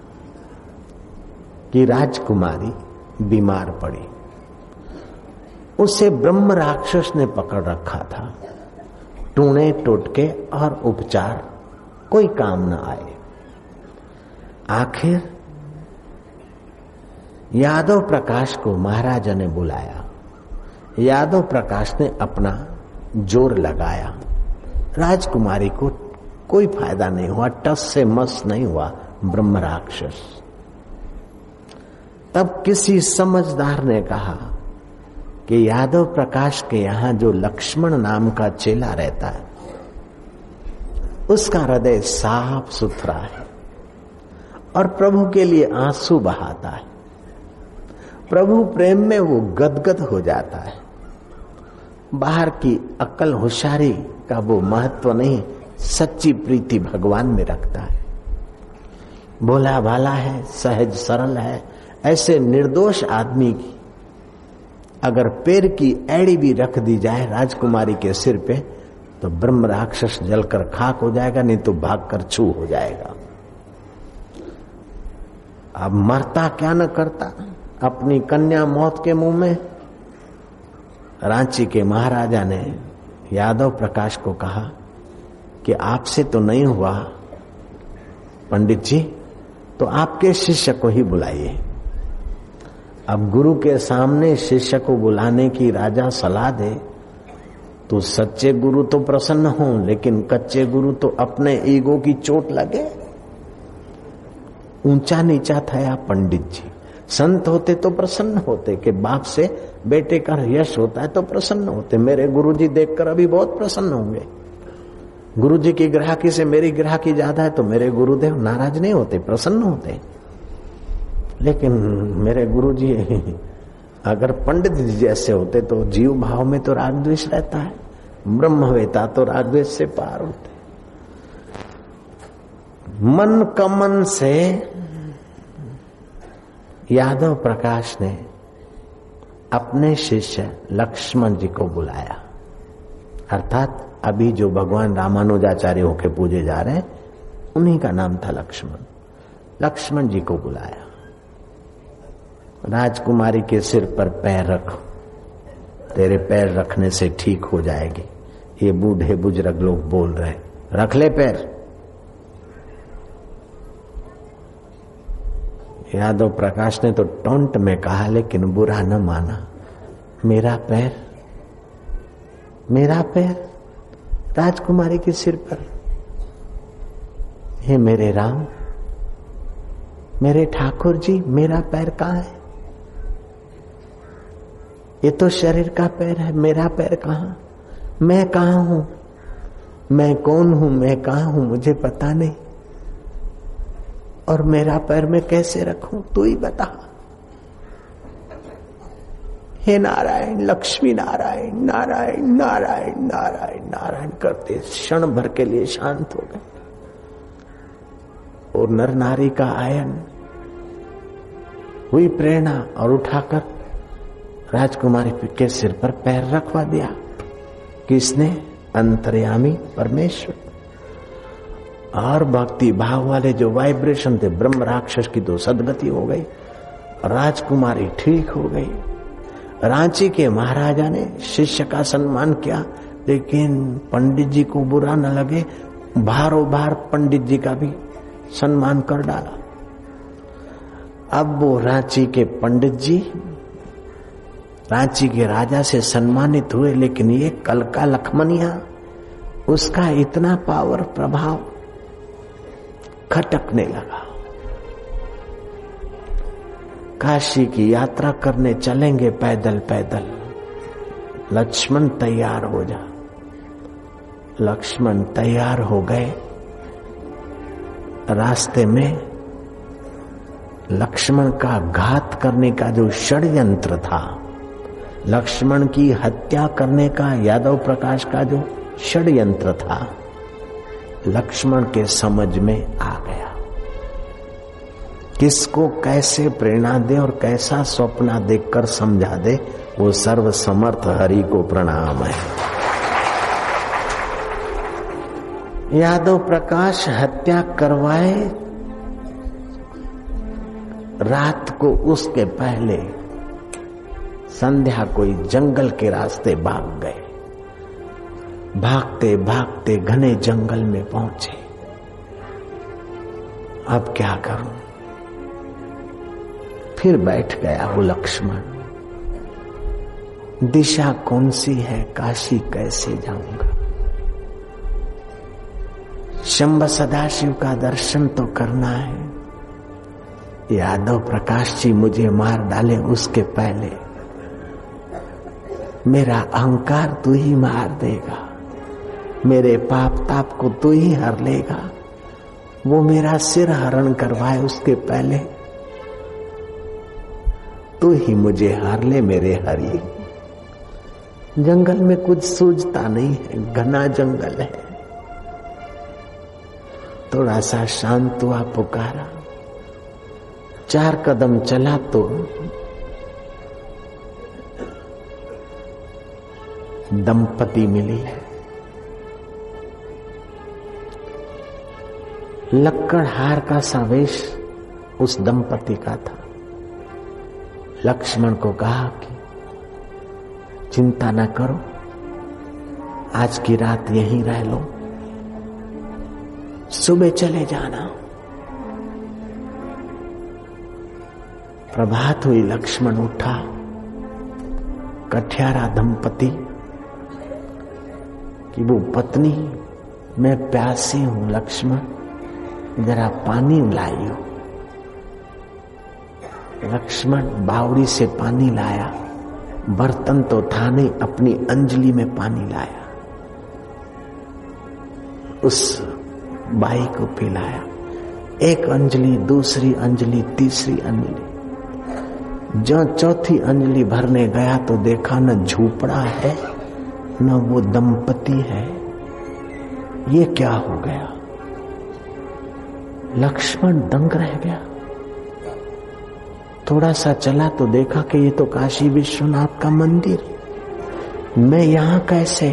की राजकुमारी बीमार पड़ी। उसे ब्रह्म राक्षस ने पकड़ रखा था। टूणे टोटके और उपचार कोई काम न आए। आखिर यादव प्रकाश को महाराजा ने बुलाया। यादव प्रकाश ने अपना जोर लगाया। राजकुमारी को कोई फायदा नहीं हुआ, टस से मस नहीं हुआ ब्रह्म राक्षस। तब किसी समझदार ने कहा कि यादव प्रकाश के यहां जो लक्ष्मण नाम का चेला रहता है उसका हृदय साफ सुथरा है और प्रभु के लिए आंसू बहाता है। प्रभु प्रेम में वो गदगद हो जाता है। बाहर की अक्ल होशियारी का वो महत्व नहीं, सच्ची प्रीति भगवान में रखता है। भोला भाला है, सहज सरल है। ऐसे निर्दोष आदमी की अगर पैर की एड़ी भी रख दी जाए राजकुमारी के सिर पे तो ब्रह्म राक्षस जलकर खाक हो जाएगा, नहीं तो भागकर छू हो जाएगा। अब मरता क्या न करता, अपनी कन्या मौत के मुंह में। रांची के महाराजा ने यादव प्रकाश को कहा कि आपसे तो नहीं हुआ पंडित जी, तो आपके शिष्य को ही बुलाइए। अब गुरु के सामने शिष्य को बुलाने की राजा सलाह दे तो सच्चे गुरु तो प्रसन्न हो, लेकिन कच्चे गुरु तो अपने ईगो की चोट लगे। ऊंचा नीचा था पंडित जी। संत होते तो प्रसन्न होते कि बाप से बेटे का यश होता है तो प्रसन्न होते। मेरे गुरुजी देखकर अभी बहुत प्रसन्न होंगे। गुरुजी की ग्राहकी से मेरी ग्राहकी ज्यादा है तो मेरे गुरुदेव नाराज नहीं होते, प्रसन्न होते। लेकिन मेरे गुरुजी अगर पंडित जी जैसे होते तो जीव भाव में तो राग द्वेष रहता है, ब्रह्मवेता तो राग द्वेष से पार होते। मन कमन से यादव प्रकाश ने अपने शिष्य लक्ष्मण जी को बुलाया। अर्थात अभी जो भगवान रामानुजाचार्य होके पूजे जा रहे हैं उन्हीं का नाम था लक्ष्मण। लक्ष्मण जी को बुलाया। राजकुमारी के सिर पर पैर रख, तेरे पैर रखने से ठीक हो जाएगी। ये बूढ़े बुजुर्ग लोग बोल रहे, रख ले पैर। यादव प्रकाश ने तो टोंट में कहा, लेकिन बुरा न माना। मेरा पैर, मेरा पैर राजकुमारी के सिर पर। हे मेरे राम, मेरे ठाकुर जी, मेरा पैर कहाँ है? ये तो शरीर का पैर है, मेरा पैर कहाँ? मैं कहाँ हूं? मैं कौन हूं? मैं कहाँ हूं? मुझे पता नहीं। और मेरा पैर मैं कैसे रखूं? तू ही बता। हे नारायण, लक्ष्मी नारायण, नारायण नारायण नारायण नारायण करते क्षण भर के लिए शांत हो गए। और नर नारी का आयन हुई प्रेरणा और उठाकर राजकुमारी के सिर पर पैर रखवा दिया। किसने? अंतर्यामी परमेश्वर। और भक्ति भाव वाले जो वाइब्रेशन थे, ब्रह्म राक्षस की तो सदगति हो गई, राजकुमारी ठीक हो गई। रांची के महाराजा ने शिष्य का सम्मान किया, लेकिन पंडित जी को बुरा न लगे, भारो भार पंडित जी का भी सम्मान कर डाला। अब वो रांची के पंडित जी रांची के राजा से सम्मानित हुए, लेकिन ये कल का लखमनिया, उसका इतना पावर प्रभाव खटकने लगा। काशी की यात्रा करने चलेंगे पैदल पैदल। लक्ष्मण तैयार हो जा। लक्ष्मण तैयार हो गए। रास्ते में लक्ष्मण का घात करने का जो षड्यंत्र था, लक्ष्मण की हत्या करने का यादव प्रकाश का जो षड्यंत्र था, लक्ष्मण के समझ में आ गया। किसको कैसे प्रेरणा दे और कैसा स्वप्न देखकर समझा दे, वो सर्व समर्थ हरि को प्रणाम है। यादव प्रकाश हत्या करवाए, रात को उसके पहले संध्या कोई जंगल के रास्ते भाग गए। भागते भागते घने जंगल में पहुंचे। अब क्या करूं? फिर बैठ गया वो लक्ष्मण। दिशा कौन सी है, काशी कैसे जाऊंगा? शंभ सदाशिव का दर्शन तो करना है। यादव प्रकाश जी मुझे मार डाले उसके पहले मेरा अहंकार तू ही मार देगा, मेरे पाप ताप को तू ही हर लेगा। वो मेरा सिर हरण करवाए उसके पहले तू ही मुझे हार ले मेरे हरि। जंगल में कुछ सूझता नहीं है, घना जंगल है। थोड़ा सा शांत हुआ, पुकारा। चार कदम चला तो दंपति मिली है। लक्कड़हार का सा वेश उस दंपति का था। लक्ष्मण को कहा कि चिंता न करो, आज की रात यहीं रह लो, सुबह चले जाना। प्रभात हुई, लक्ष्मण उठा। कठियारा दंपति कि वो पत्नी, मैं प्यासी हूं लक्ष्मण, जरा पानी लाइयो। लक्ष्मण बावड़ी से पानी लाया। बर्तन तो था नहीं, अपनी अंजलि में पानी लाया, उस बाई को पिलाया। एक अंजलि, दूसरी अंजलि, तीसरी अंजलि। जो चौथी अंजलि भरने गया तो देखा न झूपड़ा है न वो दंपति है। ये क्या हो गया? लक्ष्मण दंग रह गया। थोड़ा सा चला तो देखा कि ये तो काशी विश्वनाथ का मंदिर, मैं यहां कैसे?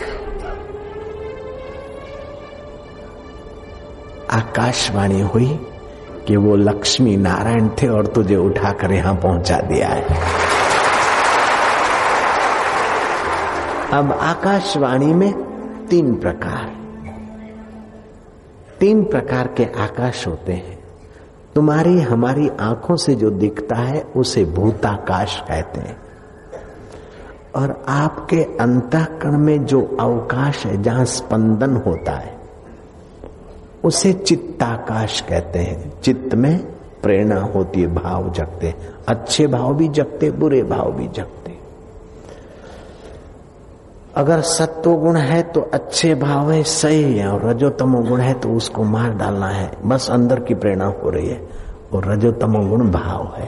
आकाशवाणी हुई कि वो लक्ष्मी नारायण थे और तुझे उठाकर यहां पहुंचा दिया है। अब आकाशवाणी में तीन प्रकार तीन प्रकार के आकाश होते हैं। तुम्हारी हमारी आंखों से जो दिखता है उसे भूताकाश कहते हैं, और आपके अंतःकरण में जो अवकाश है, जहां स्पंदन होता है, उसे चित्ताकाश कहते हैं। चित्त में प्रेरणा होती है, भाव जगते, अच्छे भाव भी जगते, बुरे भाव भी जगते। अगर सत्व गुण है तो अच्छे भाव है, सही है, और रजोतमो गुण है तो उसको मार डालना है, बस अंदर की प्रेरणा हो रही है, और रजोतमो गुण भाव है।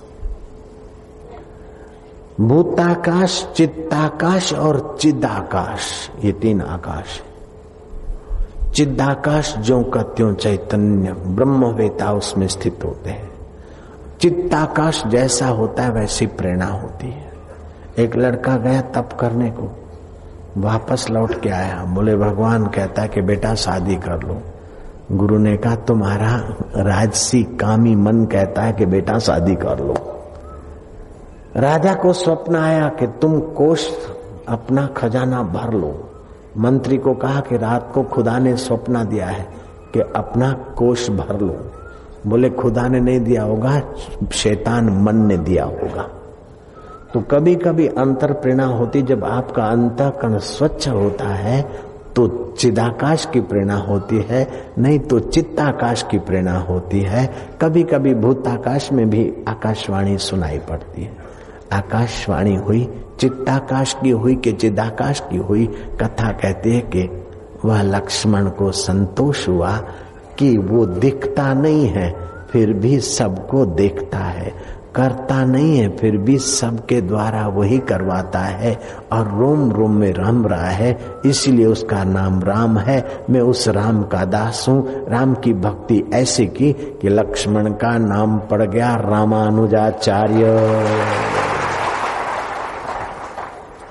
भूताकाश, चित्ताकाश और चिदाकाश, ये तीन आकाश। चिदाकाश जो का त्यों चैतन्य ब्रह्मवेता उसमें स्थित होते हैं। चित्ताकाश जैसा होता है वैसी प्रेरणा होती है। एक लड़का गया तप करने को, वापस लौट के आया, बोले भगवान कहता है कि बेटा शादी कर लो। गुरु ने कहा तुम्हारा राजसी कामी मन कहता है कि बेटा शादी कर लो। राजा को स्वप्न आया कि तुम कोष अपना खजाना भर लो। मंत्री को कहा कि रात को खुदा ने स्वप्न दिया है कि अपना कोष भर लो। बोले खुदा ने नहीं दिया होगा, शैतान मन ने दिया होगा। तो कभी कभी अंतर प्रेरणा होती, जब आपका अंतःकरण स्वच्छ होता है तो चिदाकाश की प्रेरणा होती है, नहीं तो चित्ताकाश की प्रेरणा होती है। कभी कभी भूताकाश में भी आकाशवाणी सुनाई पड़ती है। आकाशवाणी हुई, चित्ताकाश की हुई कि चिदाकाश की हुई। कथा कहती है कि वह लक्ष्मण को संतोष हुआ कि वो दिखता नहीं है फिर भी सबको देखता है, करता नहीं है फिर भी सबके द्वारा वही करवाता है, और रोम रोम में रम रहा है, इसलिए उसका नाम राम है। मैं उस राम का दास हूँ। राम की भक्ति ऐसे की कि लक्ष्मण का नाम पड़ गया रामानुजाचार्य।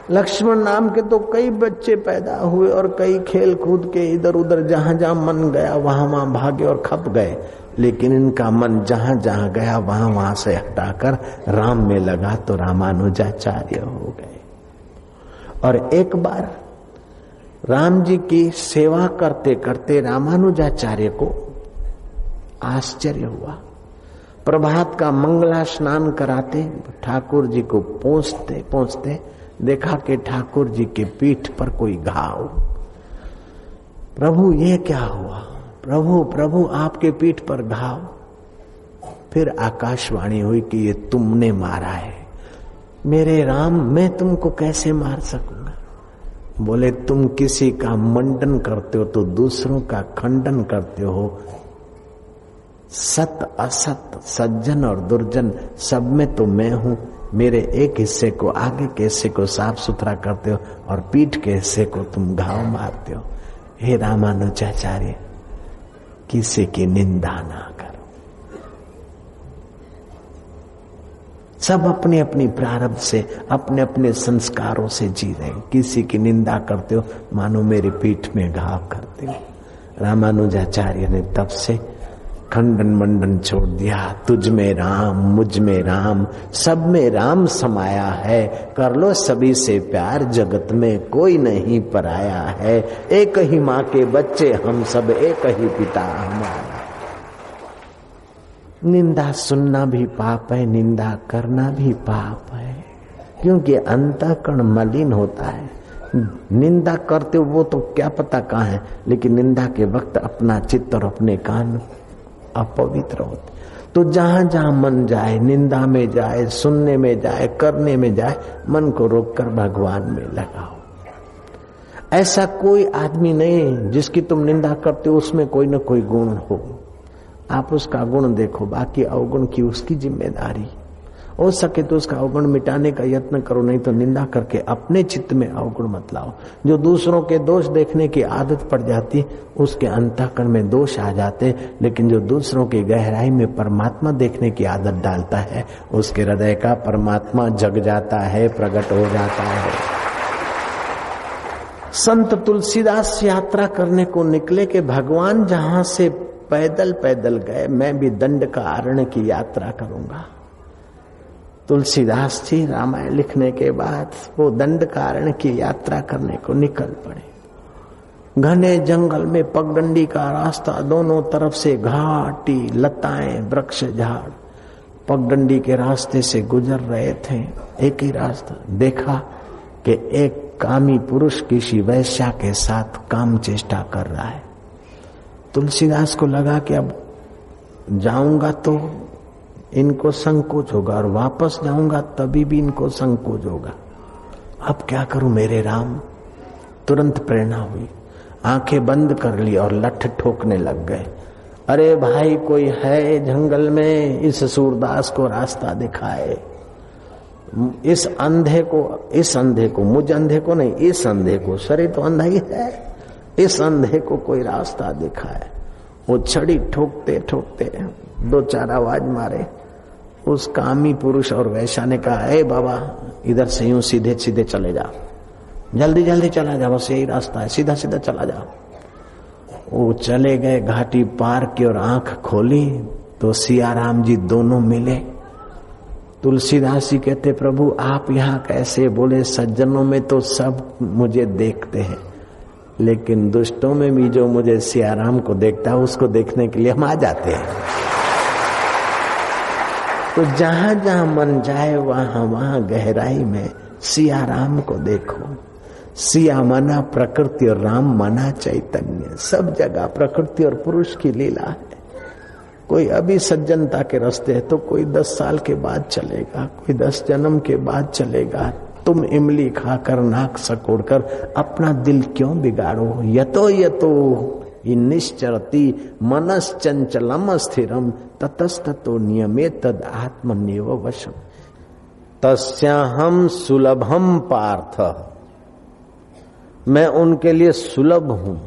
लक्ष्मण नाम के तो कई बच्चे पैदा हुए और कई खेल कूद के इधर उधर जहां जहां मन गया वहां वहां भागे और खप गए, लेकिन इनका मन जहां जहां गया वहां वहां से हटाकर राम में लगा तो रामानुजाचार्य हो गए। और एक बार राम जी की सेवा करते करते रामानुजाचार्य को आश्चर्य हुआ। प्रभात का मंगला स्नान कराते ठाकुर जी को पहुंचते पहुंचते देखा कि ठाकुर जी के पीठ पर कोई घाव। प्रभु ये क्या हुआ? प्रभु प्रभु आपके पीठ पर घाव। फिर आकाशवाणी हुई कि ये तुमने मारा है। मेरे राम, मैं तुमको कैसे मार सकूंगा? बोले तुम किसी का मंडन करते हो तो दूसरों का खंडन करते हो। सत असत, सज्जन और दुर्जन सब में तो मैं हूं। मेरे एक हिस्से को, आगे के हिस्से को साफ सुथरा करते हो और पीठ के हिस्से को तुम घाव मारते हो। हे रामानुजाचार्य, किसी की निंदा ना करो। सब अपनी अपनी प्रारब्ध से, अपने अपने संस्कारों से जी रहे। किसी की निंदा करते हो मानो मेरी पीठ में घाव करते हो। रामानुजाचार्य ने तब से खंडन मंडन छोड़ दिया। तुझ में राम, मुझ में राम, सब में राम समाया है। कर लो सभी से प्यार, जगत में कोई नहीं पराया है। एक ही माँ के बच्चे हम सब, एक ही पिता हमारा। निंदा सुनना भी पाप है, निंदा करना भी पाप है, क्योंकि अंतःकरण मलिन होता है। निंदा करते हो वो तो क्या पता कहाँ है, लेकिन निंदा के वक्त अपना चित्त और अपने कान अपवित्र होते। तो जहां जहां मन जाए, निंदा में जाए, सुनने में जाए, करने में जाए, मन को रोककर भगवान में लगाओ। ऐसा कोई आदमी नहीं जिसकी तुम निंदा करते हो उसमें कोई न कोई गुण हो। आप उसका गुण देखो, बाकी अवगुण की उसकी जिम्मेदारी। हो सके तो उसका अवगुण मिटाने का यत्न करो, नहीं तो निंदा करके अपने चित्त में अवगुण मत लाओ। जो दूसरों के दोष देखने की आदत पड़ जाती, उसके अंतःकरण में दोष आ जाते, लेकिन जो दूसरों की गहराई में परमात्मा देखने की आदत डालता है, उसके हृदय का परमात्मा जग जाता है, प्रकट हो जाता है। संत तुलसीदास यात्रा करने को निकले कि भगवान जहां से पैदल पैदल गए, मैं भी दंडकारण्य की यात्रा करूंगा। तुलसीदास जी रामायण लिखने के बाद वो दंडकारण्य की यात्रा करने को निकल पड़े। घने जंगल में पगडंडी का रास्ता, दोनों तरफ से घाटी, लताएं, वृक्ष, झाड़। पगडंडी के रास्ते से गुजर रहे थे। एक ही रास्ता देखा कि एक कामी पुरुष किसी वैश्या के साथ काम चेष्टा कर रहा है। तुलसीदास को लगा कि अब जाऊंगा तो इनको संकोच होगा और वापस जाऊंगा तभी भी इनको संकोच होगा। अब क्या करूं मेरे राम? तुरंत प्रेरणा हुई, आंखें बंद कर ली और लठ ठोकने लग गए। अरे भाई, कोई है जंगल में, इस सूरदास को रास्ता दिखाए। इस अंधे को, इस अंधे को, मुझ अंधे को नहीं, इस अंधे को, शरीर तो अंधा ही है, इस अंधे को कोई रास्ता दिखाए। वो छड़ी ठोकते ठोकते दो चार आवाज मारे। उस कामी पुरुष और वैश्या ने कहा, ए बाबा, इधर से यूं सीधे सीधे चले जाओ, जल्दी जल्दी चला जाओ, बस यही रास्ता है, सीधा सीधा चला जाओ। वो चले गए, घाटी पार की और आंख खोली तो सियाराम जी दोनों मिले। तुलसीदास जी कहते, प्रभु आप यहाँ कैसे? बोले, सज्जनों में तो सब मुझे देखते हैं, लेकिन दुष्टों में भी जो मुझे सियाराम को देखता है उसको देखने के लिए हम आ जाते हैं। तो जहां जहां मन जाए वहां वहां गहराई में सियाराम को देखो। सिया मना प्रकृति और राम मना चैतन्य। सब जगह प्रकृति और पुरुष की लीला है। कोई अभी सज्जनता के रास्ते है तो कोई दस साल के बाद चलेगा, कोई दस जन्म के बाद चलेगा। तुम इमली खाकर नाक सकोड़कर अपना दिल क्यों बिगाड़ो? यतो यतो निश्चरति मनश्चंचलम स्थिरम ततस्ततो नियमे तद आत्मन्येव वशम तस्याहम सुलभम पार्थ। मैं उनके लिए सुलभ हूं।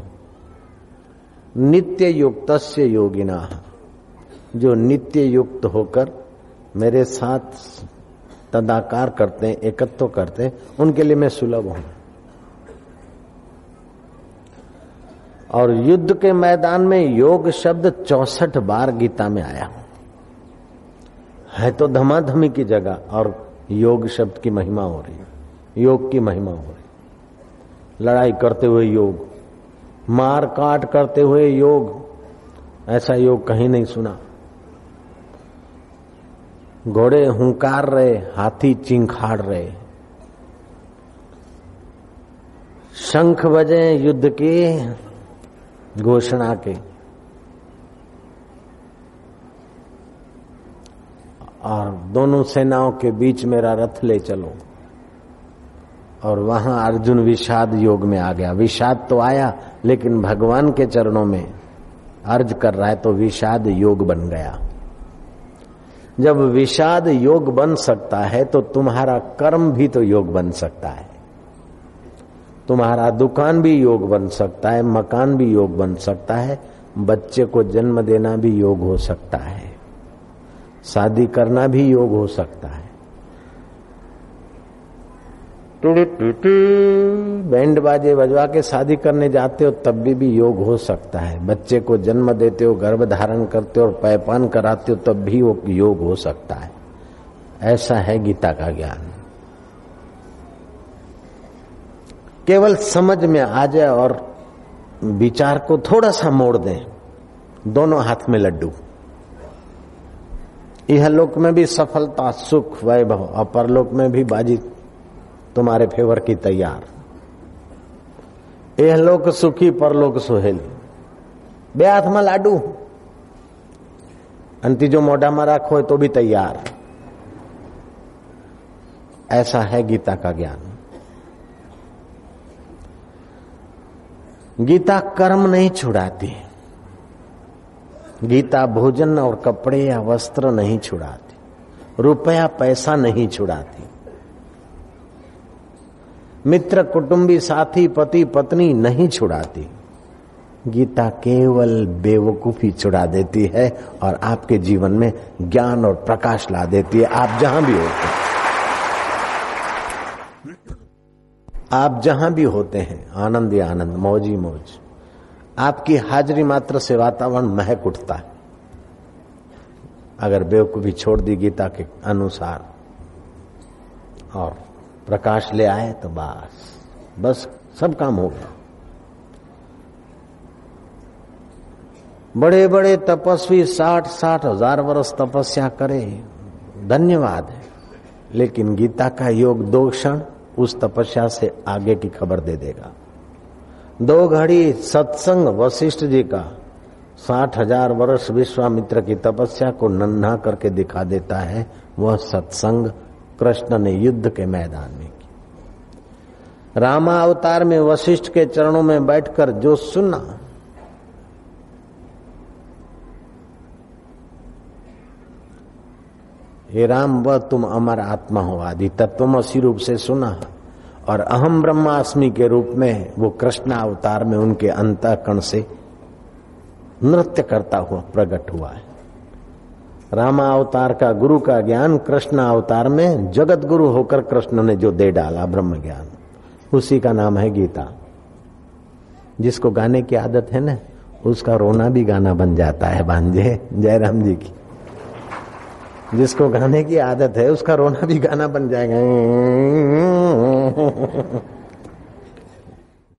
नित्य युक्तस्य योगिना, जो नित्य युक्त होकर मेरे साथ तदाकार करते हैं, एकत्व करते हैं, उनके लिए मैं सुलभ हूं। और युद्ध के मैदान में योग शब्द चौसठ बार गीता में आया है। तो धमाधमी की जगह और योग शब्द की महिमा हो रही है, योग की महिमा हो रही। लड़ाई करते हुए योग, मार काट करते हुए योग, ऐसा योग कहीं नहीं सुना। घोड़े हुंकार रहे, हाथी चिंखाड़ रहे, शंख बजे युद्ध की घोषणा के, और दोनों सेनाओं के बीच मेरा रथ ले चलो। और वहां अर्जुन विषाद योग में आ गया। विषाद तो आया, लेकिन भगवान के चरणों में अर्ज कर रहा है तो विषाद योग बन गया। जब विषाद योग बन सकता है तो तुम्हारा कर्म भी तो योग बन सकता है। तुम्हारा दुकान भी योग बन सकता है, मकान भी योग बन सकता है, बच्चे को जन्म देना भी योग हो सकता है, शादी करना भी योग हो सकता है। बैंड बाजे बजवा के शादी करने जाते हो तब भी, भी योग हो सकता है। बच्चे को जन्म देते हो, गर्भ धारण करते हो और पैपान कराते हो तब भी वो योग हो सकता है। ऐसा है गीता का ज्ञान। केवल समझ में आ जाए और विचार को थोड़ा सा मोड़ दें, दोनों हाथ में लड्डू। यह लोक में भी सफलता, सुख, वैभव, और परलोक में भी बाजी तुम्हारे फेवर की तैयार। यह लोक सुखी, परलोक सुहेल। बे हाथ में लाडू अंतीजो मोढ़ा में राखो तो भी तैयार। ऐसा है गीता का ज्ञान। गीता कर्म नहीं छुड़ाती, गीता भोजन और कपड़े या वस्त्र नहीं छुड़ाती, रुपया पैसा नहीं छुड़ाती, मित्र कुटुंबी साथी पति पत्नी नहीं छुड़ाती। गीता केवल बेवकूफी छुड़ा देती है और आपके जीवन में ज्ञान और प्रकाश ला देती है। आप जहां भी होते हैं, आप जहां भी होते हैं, आनंद ही आनंद, मौज ही मौज। आपकी हाजिरी मात्र से वातावरण महक उठता है अगर बेवकूफी छोड़ दी गीता के अनुसार और प्रकाश ले आए तो बस बस सब काम हो गया। बड़े बड़े तपस्वी साठ साठ हजार वर्ष तपस्या करे, धन्यवाद है, लेकिन गीता का योग दो क्षण उस तपस्या से आगे की खबर दे देगा। दो घड़ी सत्संग वशिष्ठ जी का साठ हजार वर्ष विश्वामित्र की तपस्या को नन्हा करके दिखा देता है। वह सत्संग कृष्ण ने युद्ध के मैदान में की। रामा अवतार में वशिष्ठ के चरणों में बैठकर जो सुना, हे राम वह तुम अमर आत्मा हो, आदि तत्वमसि रूप से सुना, और अहम ब्रह्मास्मि के रूप में वो कृष्ण अवतार में उनके अंतःकरण से नृत्य करता हुआ प्रकट हुआ है। रामा अवतार का गुरु का ज्ञान कृष्ण अवतार में जगत गुरु होकर कृष्ण ने जो दे डाला ब्रह्म ज्ञान, उसी का नाम है गीता। जिसको गाने की आदत है ना, उसका रोना भी गाना बन जाता है। भांजे जयराम जी की, जिसको गाने की आदत है उसका रोना भी गाना बन जाएगा।